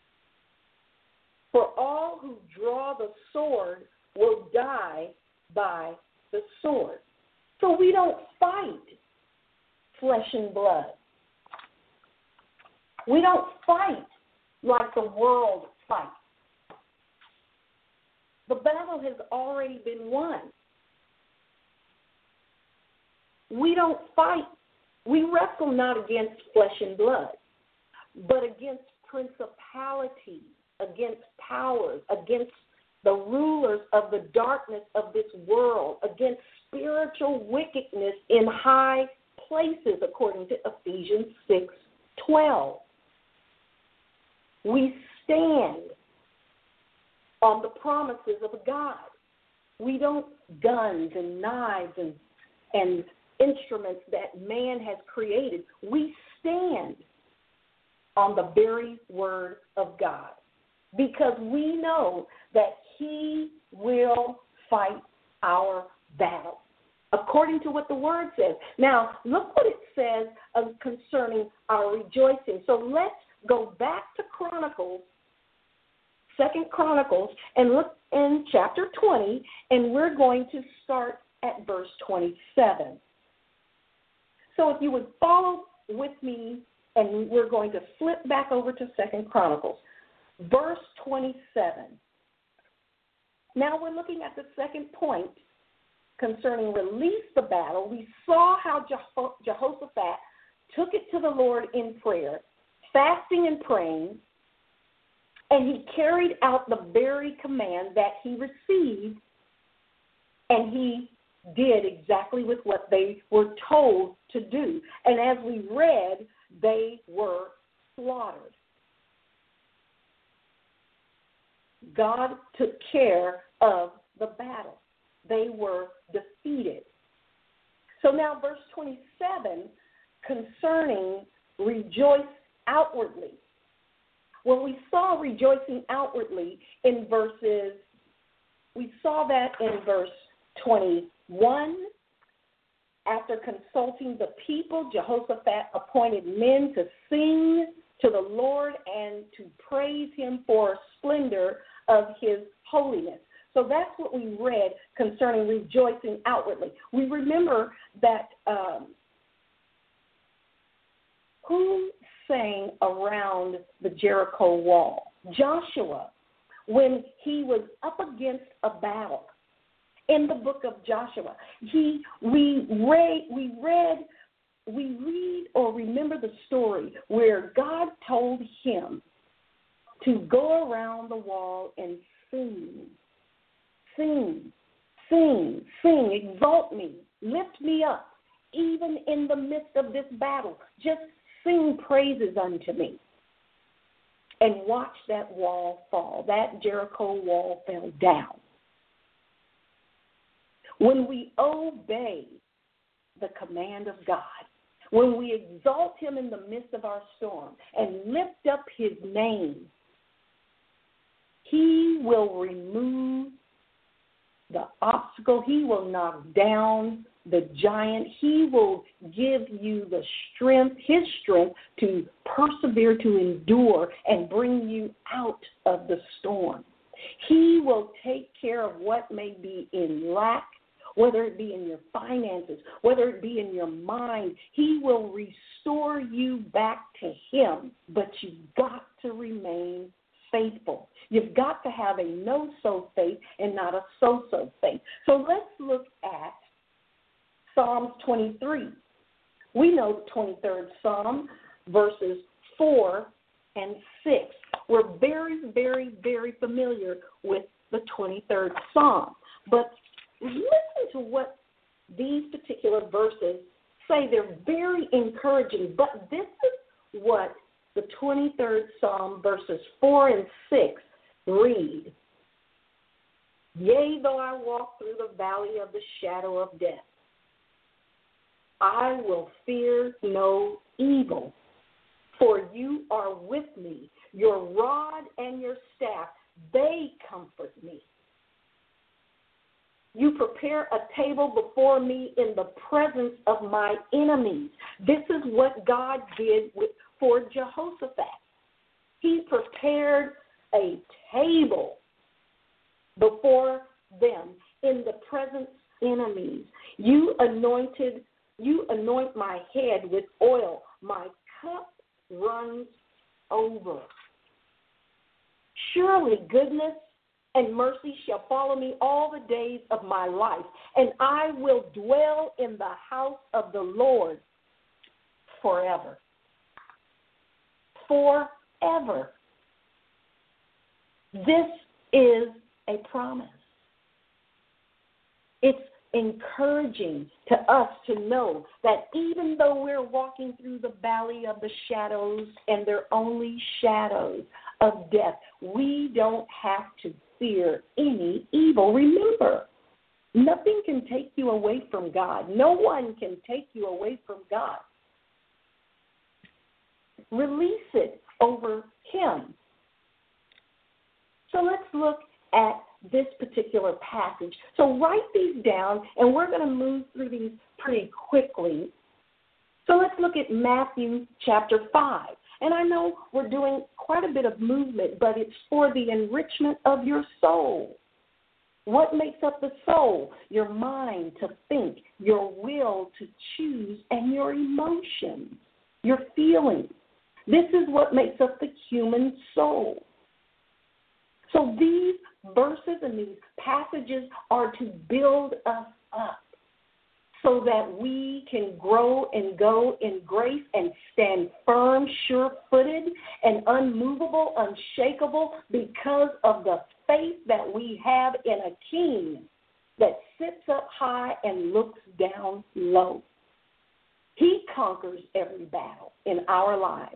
for all who draw the sword will die by the sword. So we don't fight flesh and blood. We don't fight like the world fights. The battle has already been won. We don't fight. We wrestle not against flesh and blood, but against principalities, against powers, against the rulers of the darkness of this world, against spiritual wickedness in high places according to Ephesians 6:12. We stand on the promises of God. We don't guns and knives and instruments that man has created. We stand on the very word of God because we know that he will fight our battle according to what the word says. Now, look what it says concerning our rejoicing. So let's go back to Chronicles, 2 Chronicles, and look in chapter 20, and we're going to start at verse 27. So if you would follow with me, and we're going to flip back over to 2 Chronicles, verse 27. Now we're looking at the second point concerning release the battle. We saw how Jehoshaphat took it to the Lord in prayer, fasting and praying, and he carried out the very command that he received, and he did exactly with what they were told to do. And as we read, they were slaughtered. God took care of the battle. They were defeated. So now verse 27, concerning rejoice outwardly. Well, we saw rejoicing outwardly we saw that in verse 21. After consulting the people, Jehoshaphat appointed men to sing to the Lord and to praise him for splendor of his holiness. So that's what we read concerning rejoicing outwardly. We remember that who sang around the Jericho wall? Joshua, when he was up against a battle. In the book of Joshua, we read or remember the story where God told him to go around the wall and sing, exalt me, lift me up, even in the midst of this battle. Just sing praises unto me. And watch that wall fall. That Jericho wall fell down. When we obey the command of God, when we exalt him in the midst of our storm and lift up his name, he will remove the obstacle. He will knock down the giant. He will give you the strength, his strength, to persevere, to endure, and bring you out of the storm. He will take care of what may be in lack, whether it be in your finances, whether it be in your mind. He will restore you back to him, but you've got to remain faithful. You've got to have a no-so faith and not a so-so faith. So let's look at Psalms 23. We know the 23rd Psalm, verses 4 and 6. We're very, very, very familiar with the 23rd Psalm. But listen to what these particular verses say. They're very encouraging, but this is what the 23rd Psalm, verses 4 and 6 read. Yea, though I walk through the valley of the shadow of death, I will fear no evil, for you are with me. Your rod and your staff, they comfort me. You prepare a table before me in the presence of my enemies. This is what God did for Jehoshaphat. He prepared a table before them in the presence of enemies. You anoint my head with oil. My cup runs over. Surely goodness and mercy shall follow me all the days of my life, and I will dwell in the house of the Lord forever. Forever. This is a promise. It's encouraging to us to know that even though we're walking through the valley of the shadows and they're only shadows of death, we don't have to fear any evil. Remember, nothing can take you away from God. No one can take you away from God. Release it over Him. So let's look at this particular passage. So write these down, and we're going to move through these pretty quickly. So let's look at Matthew chapter 5. And I know we're doing quite a bit of movement, but it's for the enrichment of your soul. What makes up the soul? Your mind to think, your will to choose, and your emotions, your feelings. This is what makes up the human soul. So these verses and these passages are to build us up so that we can grow and go in grace and stand firm, sure-footed, and unmovable, unshakable because of the faith that we have in a King that sits up high and looks down low. He conquers every battle in our lives.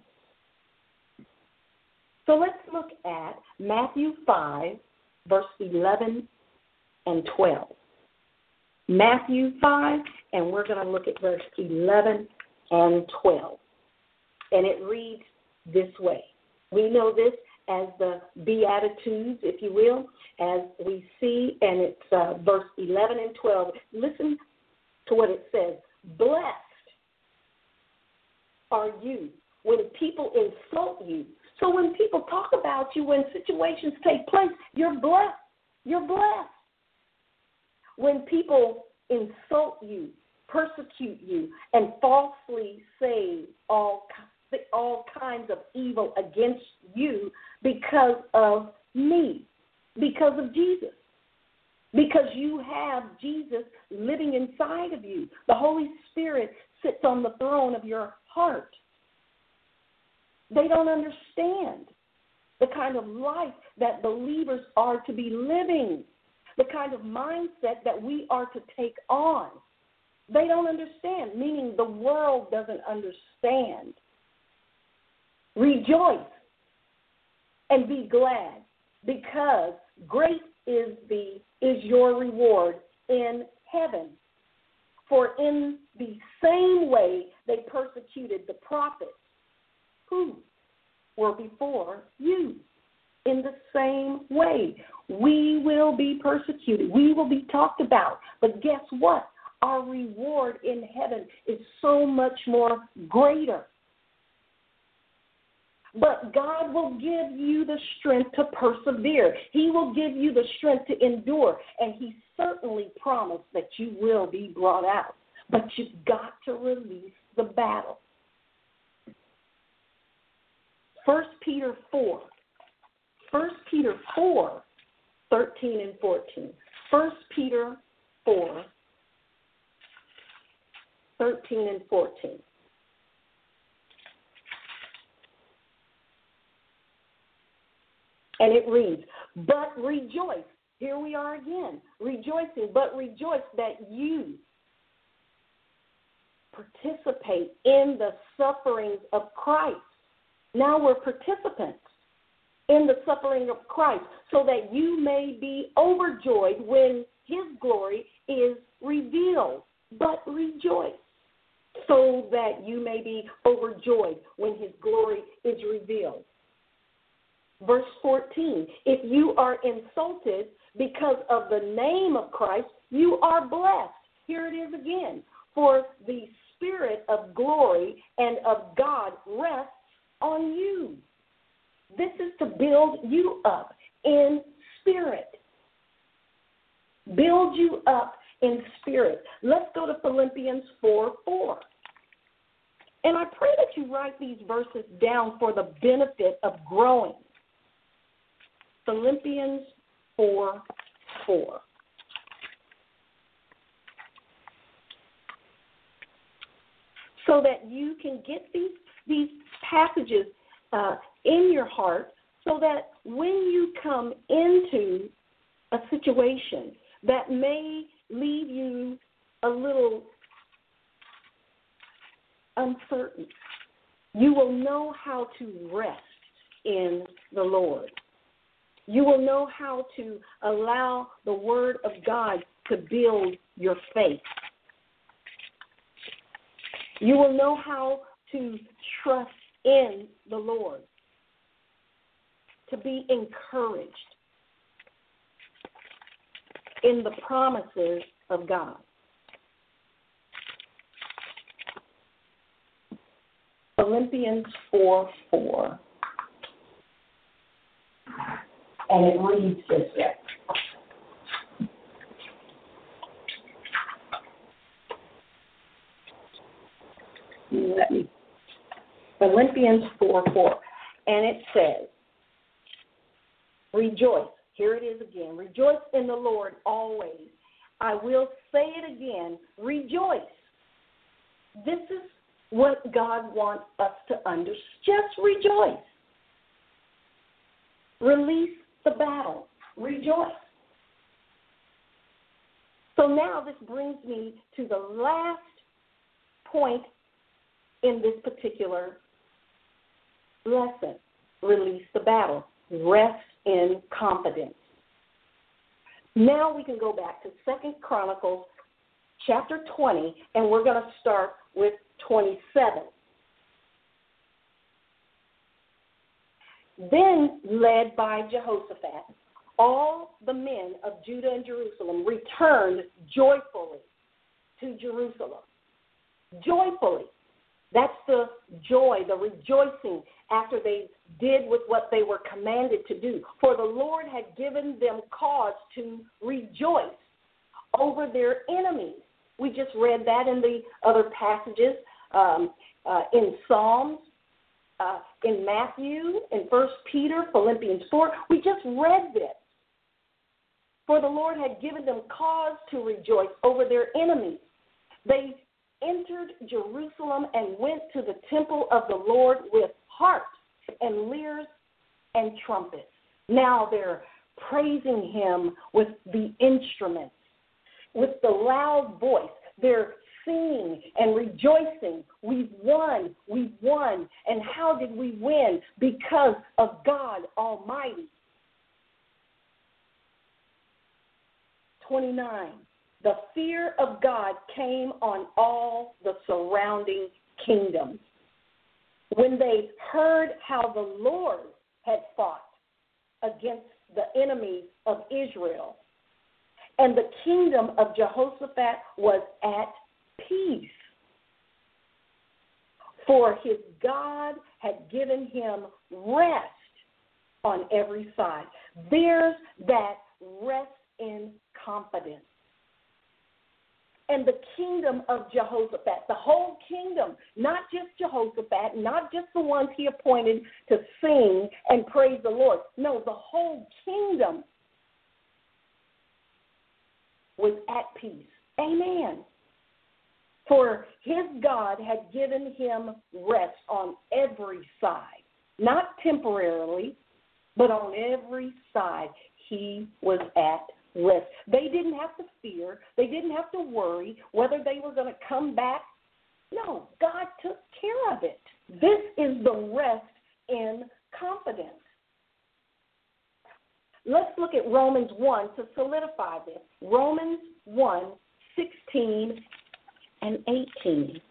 So let's look at Matthew 5, verse 11 and 12. Matthew 5, and we're going to look at verse 11 and 12. And it reads this way. We know this as the Beatitudes, if you will, as we see, and it's verse 11 and 12. Listen to what it says. Blessed are you when people insult you. So when people talk about you, when situations take place, you're blessed. You're blessed. When people insult you, persecute you, and falsely say all kinds of evil against you because of me, because of Jesus, because you have Jesus living inside of you. The Holy Spirit sits on the throne of your heart. They don't understand the kind of life that believers are to be living, the kind of mindset that we are to take on. They don't understand, meaning the world doesn't understand. Rejoice and be glad, because great is your reward in heaven. For in the same way they persecuted the prophets who were before you. In the same way, we will be persecuted. We will be talked about. But guess what? Our reward in heaven is so much more greater. But God will give you the strength to persevere. He will give you the strength to endure. And He certainly promised that you will be brought out. But you've got to release the battle. 1 Peter 4. 1 Peter 4, 13 and 14. 1 Peter 4, 13 and 14. And it reads, but rejoice. Here we are again, rejoicing. But rejoice that you participate in the sufferings of Christ. Now we're participants in the suffering of Christ, so that you may be overjoyed when His glory is revealed. But rejoice, so that you may be overjoyed when His glory is revealed. Verse 14, if you are insulted because of the name of Christ, you are blessed. Here it is again. For the Spirit of glory and of God rests on you. This is to build you up in spirit. Build you up in spirit. Let's go to Philippians 4:4. And I pray that you write these verses down for the benefit of growing. Philippians 4:4. So that you can get these passages in your heart, so that when you come into a situation that may leave you a little uncertain. You will know how to rest in the Lord. You will know how to allow the Word of God to build your faith. You will know how to trust in the Lord, to be encouraged in the promises of God. Philippians 4:4. And it reads this way. Philippians 4:4. And it says, rejoice. Here it is again. Rejoice in the Lord always. I will say it again. Rejoice. This is what God wants us to understand. Just rejoice. Release the battle. Rejoice. So now this brings me to the last point in this particular lesson. Release the battle. Rest in confidence. Now we can go back to 2 Chronicles chapter 20, and we're going to start with 27. Then, led by Jehoshaphat, all the men of Judah and Jerusalem returned joyfully to Jerusalem. Joyfully. That's the joy, the rejoicing after they did with what they were commanded to do. For the Lord had given them cause to rejoice over their enemies. We just read that in the other passages in Psalms, in Matthew, in 1 Peter, Philippians 4. We just read this. For the Lord had given them cause to rejoice over their enemies. They entered Jerusalem and went to the temple of the Lord with harps and lyres and trumpets. Now they're praising him with the instruments, with the loud voice. They're singing and rejoicing. We've won, we've won. And how did we win? Because of God Almighty. 29. The fear of God came on all the surrounding kingdoms. When they heard how the Lord had fought against the enemies of Israel, and the kingdom of Jehoshaphat was at peace, for his God had given him rest on every side. There's that rest in confidence. And the kingdom of Jehoshaphat, the whole kingdom, not just Jehoshaphat, not just the ones he appointed to sing and praise the Lord. No, the whole kingdom was at peace. Amen. For his God had given him rest on every side, not temporarily, but on every side he was at rest. They didn't have to fear. They didn't have to worry whether they were going to come back. No, God took care of it. This is the rest in confidence. Let's look at Romans 1 to solidify this. Romans 1:16 and 18.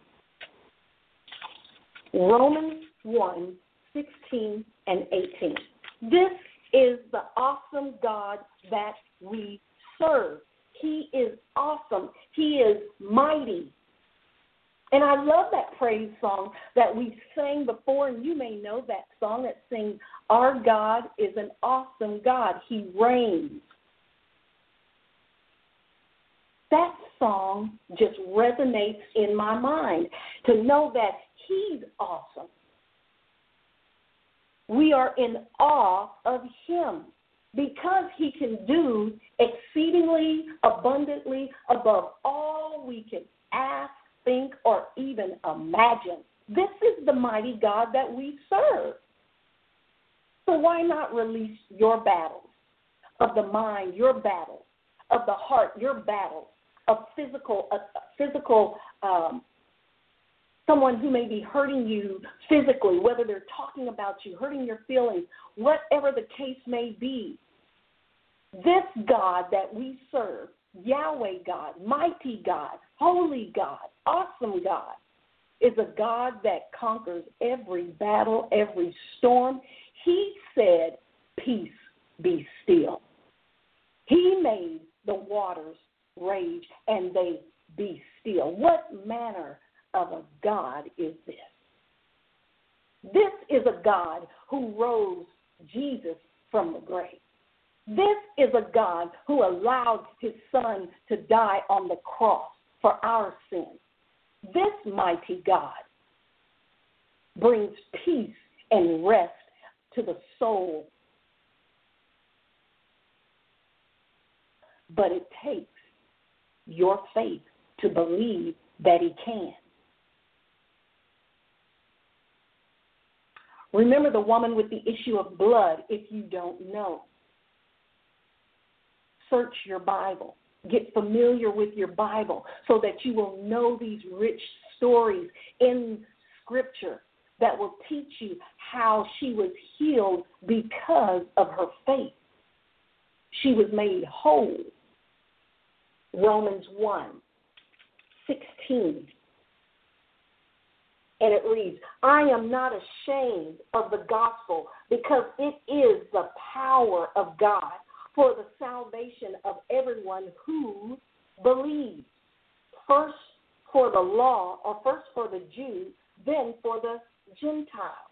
Romans 1:16 and 18. This is the awesome God that we serve. He is awesome. He is mighty. And I love that praise song that we sang before, and you may know that song that sings, Our God is an awesome God. He reigns. That song just resonates in my mind to know that he's awesome. We are in awe of him because he can do exceedingly abundantly above all we can ask, think, or even imagine. This is the mighty God that we serve. So why not release your battles of the mind, your battles of the heart, your battles a physical someone who may be hurting you physically, whether they're talking about you, hurting your feelings, whatever the case may be. This God that we serve, Yahweh God, mighty God, holy God, awesome God, is a God that conquers every battle, every storm. He said, peace, be still. He made the waters rage and they be still. What manner of a God is this? This is a God who rose Jesus from the grave. This is a God who allowed his son to die on the cross for our sins. This mighty God brings peace and rest to the soul. But it takes your faith to believe that he can. Remember the woman with the issue of blood if you don't know. Search your Bible. Get familiar with your Bible so that you will know these rich stories in Scripture that will teach you how she was healed because of her faith. She was made whole. Romans 1:16. And it reads, I am not ashamed of the gospel because it is the power of God for the salvation of everyone who believes. First for the law, or first for the Jew, then for the Gentile.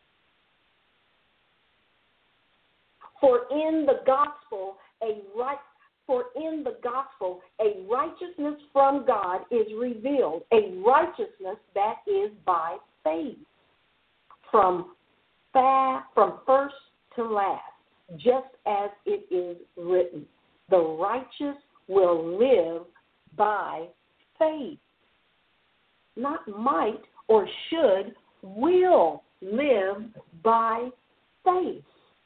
For in the gospel, a righteousness from God is revealed, a righteousness that is by faith, from first to last, just as it is written, the righteous will live by faith. Not might or should, will live by faith.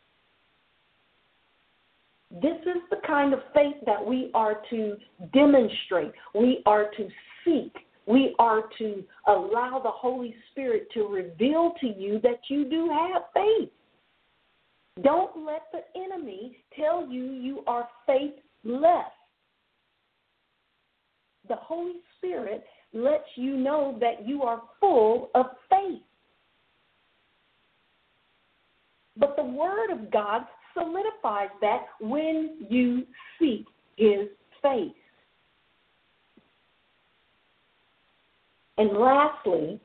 This is the kind of faith that we are to demonstrate. We are to seek. We are to allow the Holy Spirit to reveal to you that you do have faith. Don't let the enemy tell you you are faithless. The Holy Spirit lets you know that you are full of faith. But the Word of God solidifies that when you seek his face. And lastly,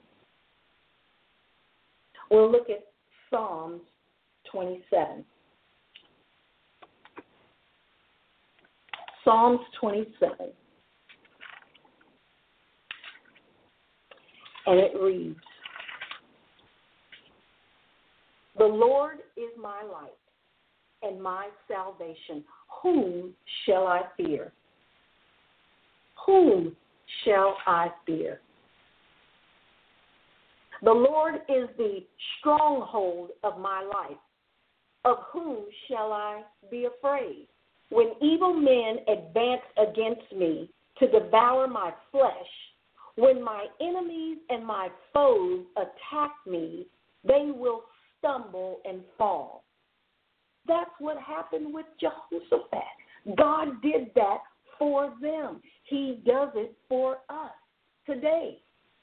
we'll look at Psalms 27. Psalms 27. And it reads, the Lord is my light and my salvation. Whom shall I fear? Whom shall I fear? The Lord is the stronghold of my life. Of whom shall I be afraid? When evil men advance against me to devour my flesh, when my enemies and my foes attack me, they will stumble and fall. That's what happened with Jehoshaphat. God did that for them. He does it for us today.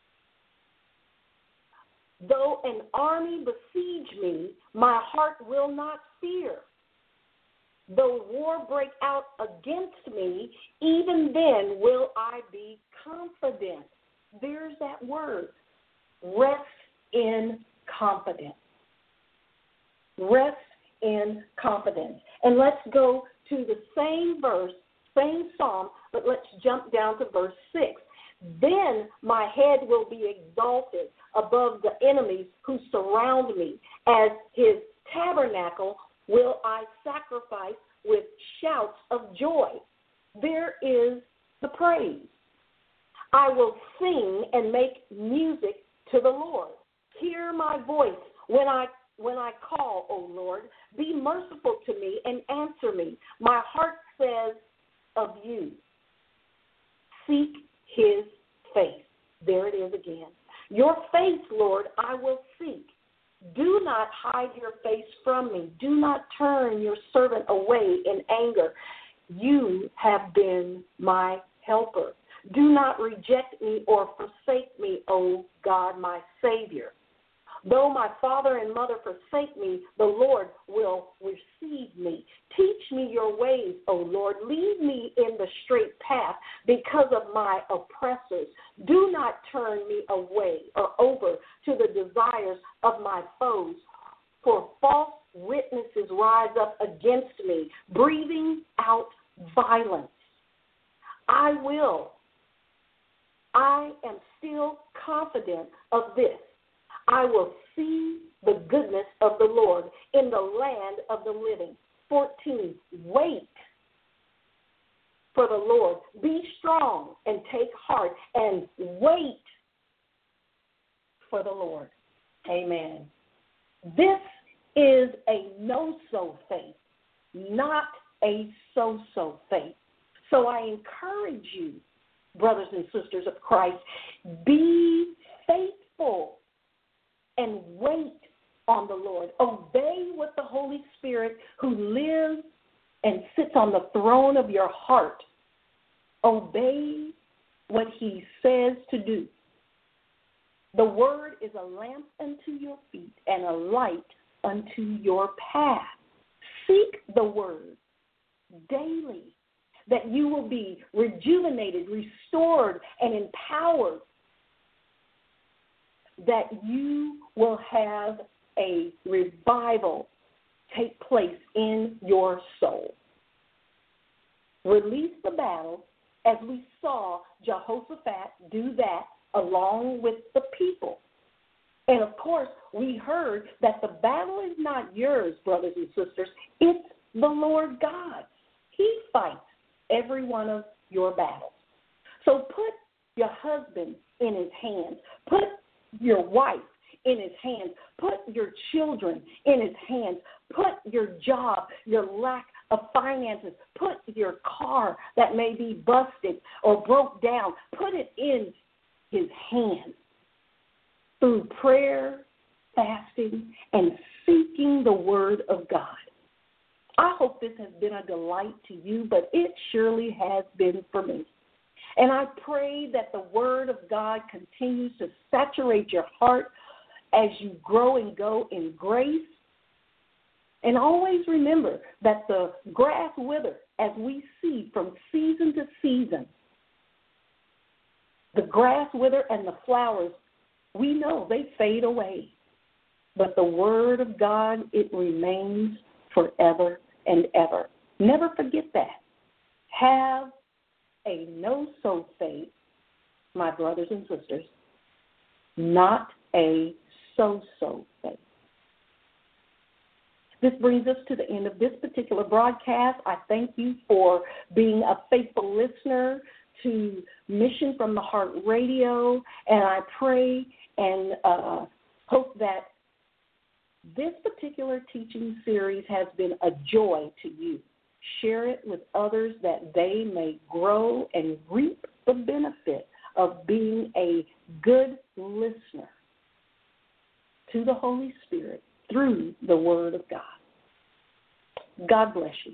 Though an army besiege me, my heart will not fear. Though war break out against me, even then will I be confident. There's that word. Rest in confidence. Rest in confidence. And let's go to the same verse, same psalm, but let's jump down to verse 6. Then my head will be exalted above the enemies who surround me. As his tabernacle will I sacrifice with shouts of joy. There is the praise. I will sing and make music to the Lord. Hear my voice when I call, O Lord. Be merciful to me and answer me. My heart says of you, seek his face. There it is again. Your face, Lord, I will seek. Do not hide your face from me. Do not turn your servant away in anger. You have been my helper. Do not reject me or forsake me, O God, my Savior. Though my father and mother forsake me, the Lord will receive me. Teach me your ways, O Lord. Lead me in the straight path because of my oppressors. Do not turn me away or over to the desires of my foes. For false witnesses rise up against me, breathing out violence. I am still confident of this. I will see the goodness of the Lord in the land of the living. 14, wait for the Lord. Be strong and take heart and wait for the Lord. Amen. This is a no-so faith, not a so-so faith. So I encourage you, brothers and sisters of Christ, be faithful and wait on the Lord. Obey what the Holy Spirit, who lives and sits on the throne of your heart, obey what he says to do. The word is a lamp unto your feet and a light unto your path. Seek the word daily, that you will be rejuvenated, restored, and empowered, that you will have a revival take place in your soul. Release the battle, as we saw Jehoshaphat do that along with the people. And, of course, we heard that the battle is not yours, brothers and sisters. It's the Lord God. He fights every one of your battles. So put your husband in his hands. Put your wife in his hands. Put your children in his hands. Put your job, your lack of finances. Put your car that may be busted or broke down. Put it in his hands. Through prayer, fasting, and seeking the word of God. I hope this has been a delight to you, but it surely has been for me. And I pray that the word of God continues to saturate your heart as you grow and go in grace. And always remember that the grass withers, as we see from season to season. The grass withers and the flowers, we know they fade away. But the word of God, it remains forever and ever. Never forget that. Have a no-so faith, my brothers and sisters, not a so-so faith. This brings us to the end of this particular broadcast. I thank you for being a faithful listener to Mission from the Heart Radio, and I pray and hope that this particular teaching series has been a joy to you. Share it with others that they may grow and reap the benefit of being a good listener to the Holy Spirit through the Word of God. God bless you.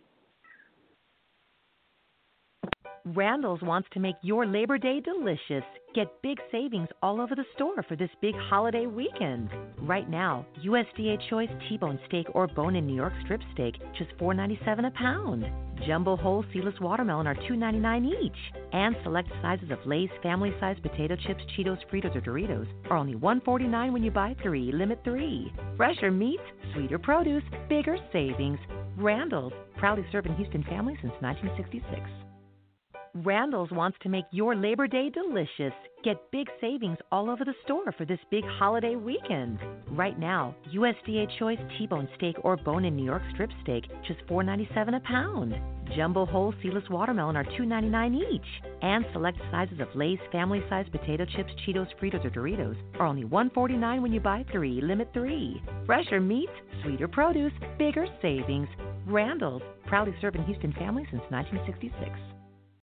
Randall's wants to make your Labor Day delicious. Get big savings all over the store for this big holiday weekend. Right now, USDA Choice T-bone steak or bone-in New York strip steak, just $4.97 a pound. Jumbo whole seedless watermelon are $2.99 each. And select sizes of Lay's family-sized potato chips, Cheetos, Fritos, or Doritos are only $1.49 when you buy 3, limit 3. Fresher meats, sweeter produce, bigger savings. Randall's, proudly serving Houston families since 1966. Randall's wants to make your Labor Day delicious. Get big savings all over the store for this big holiday weekend. Right now, USDA Choice T-bone steak or bone-in New York strip steak, just $4.97 a pound. Jumbo whole seedless watermelon are $2.99 each. And select sizes of Lay's family-sized potato chips, Cheetos, Fritos, or Doritos are only $1.49 when you buy 3, limit 3. Fresher meats, sweeter produce, bigger savings. Randall's, proudly serving Houston families since 1966.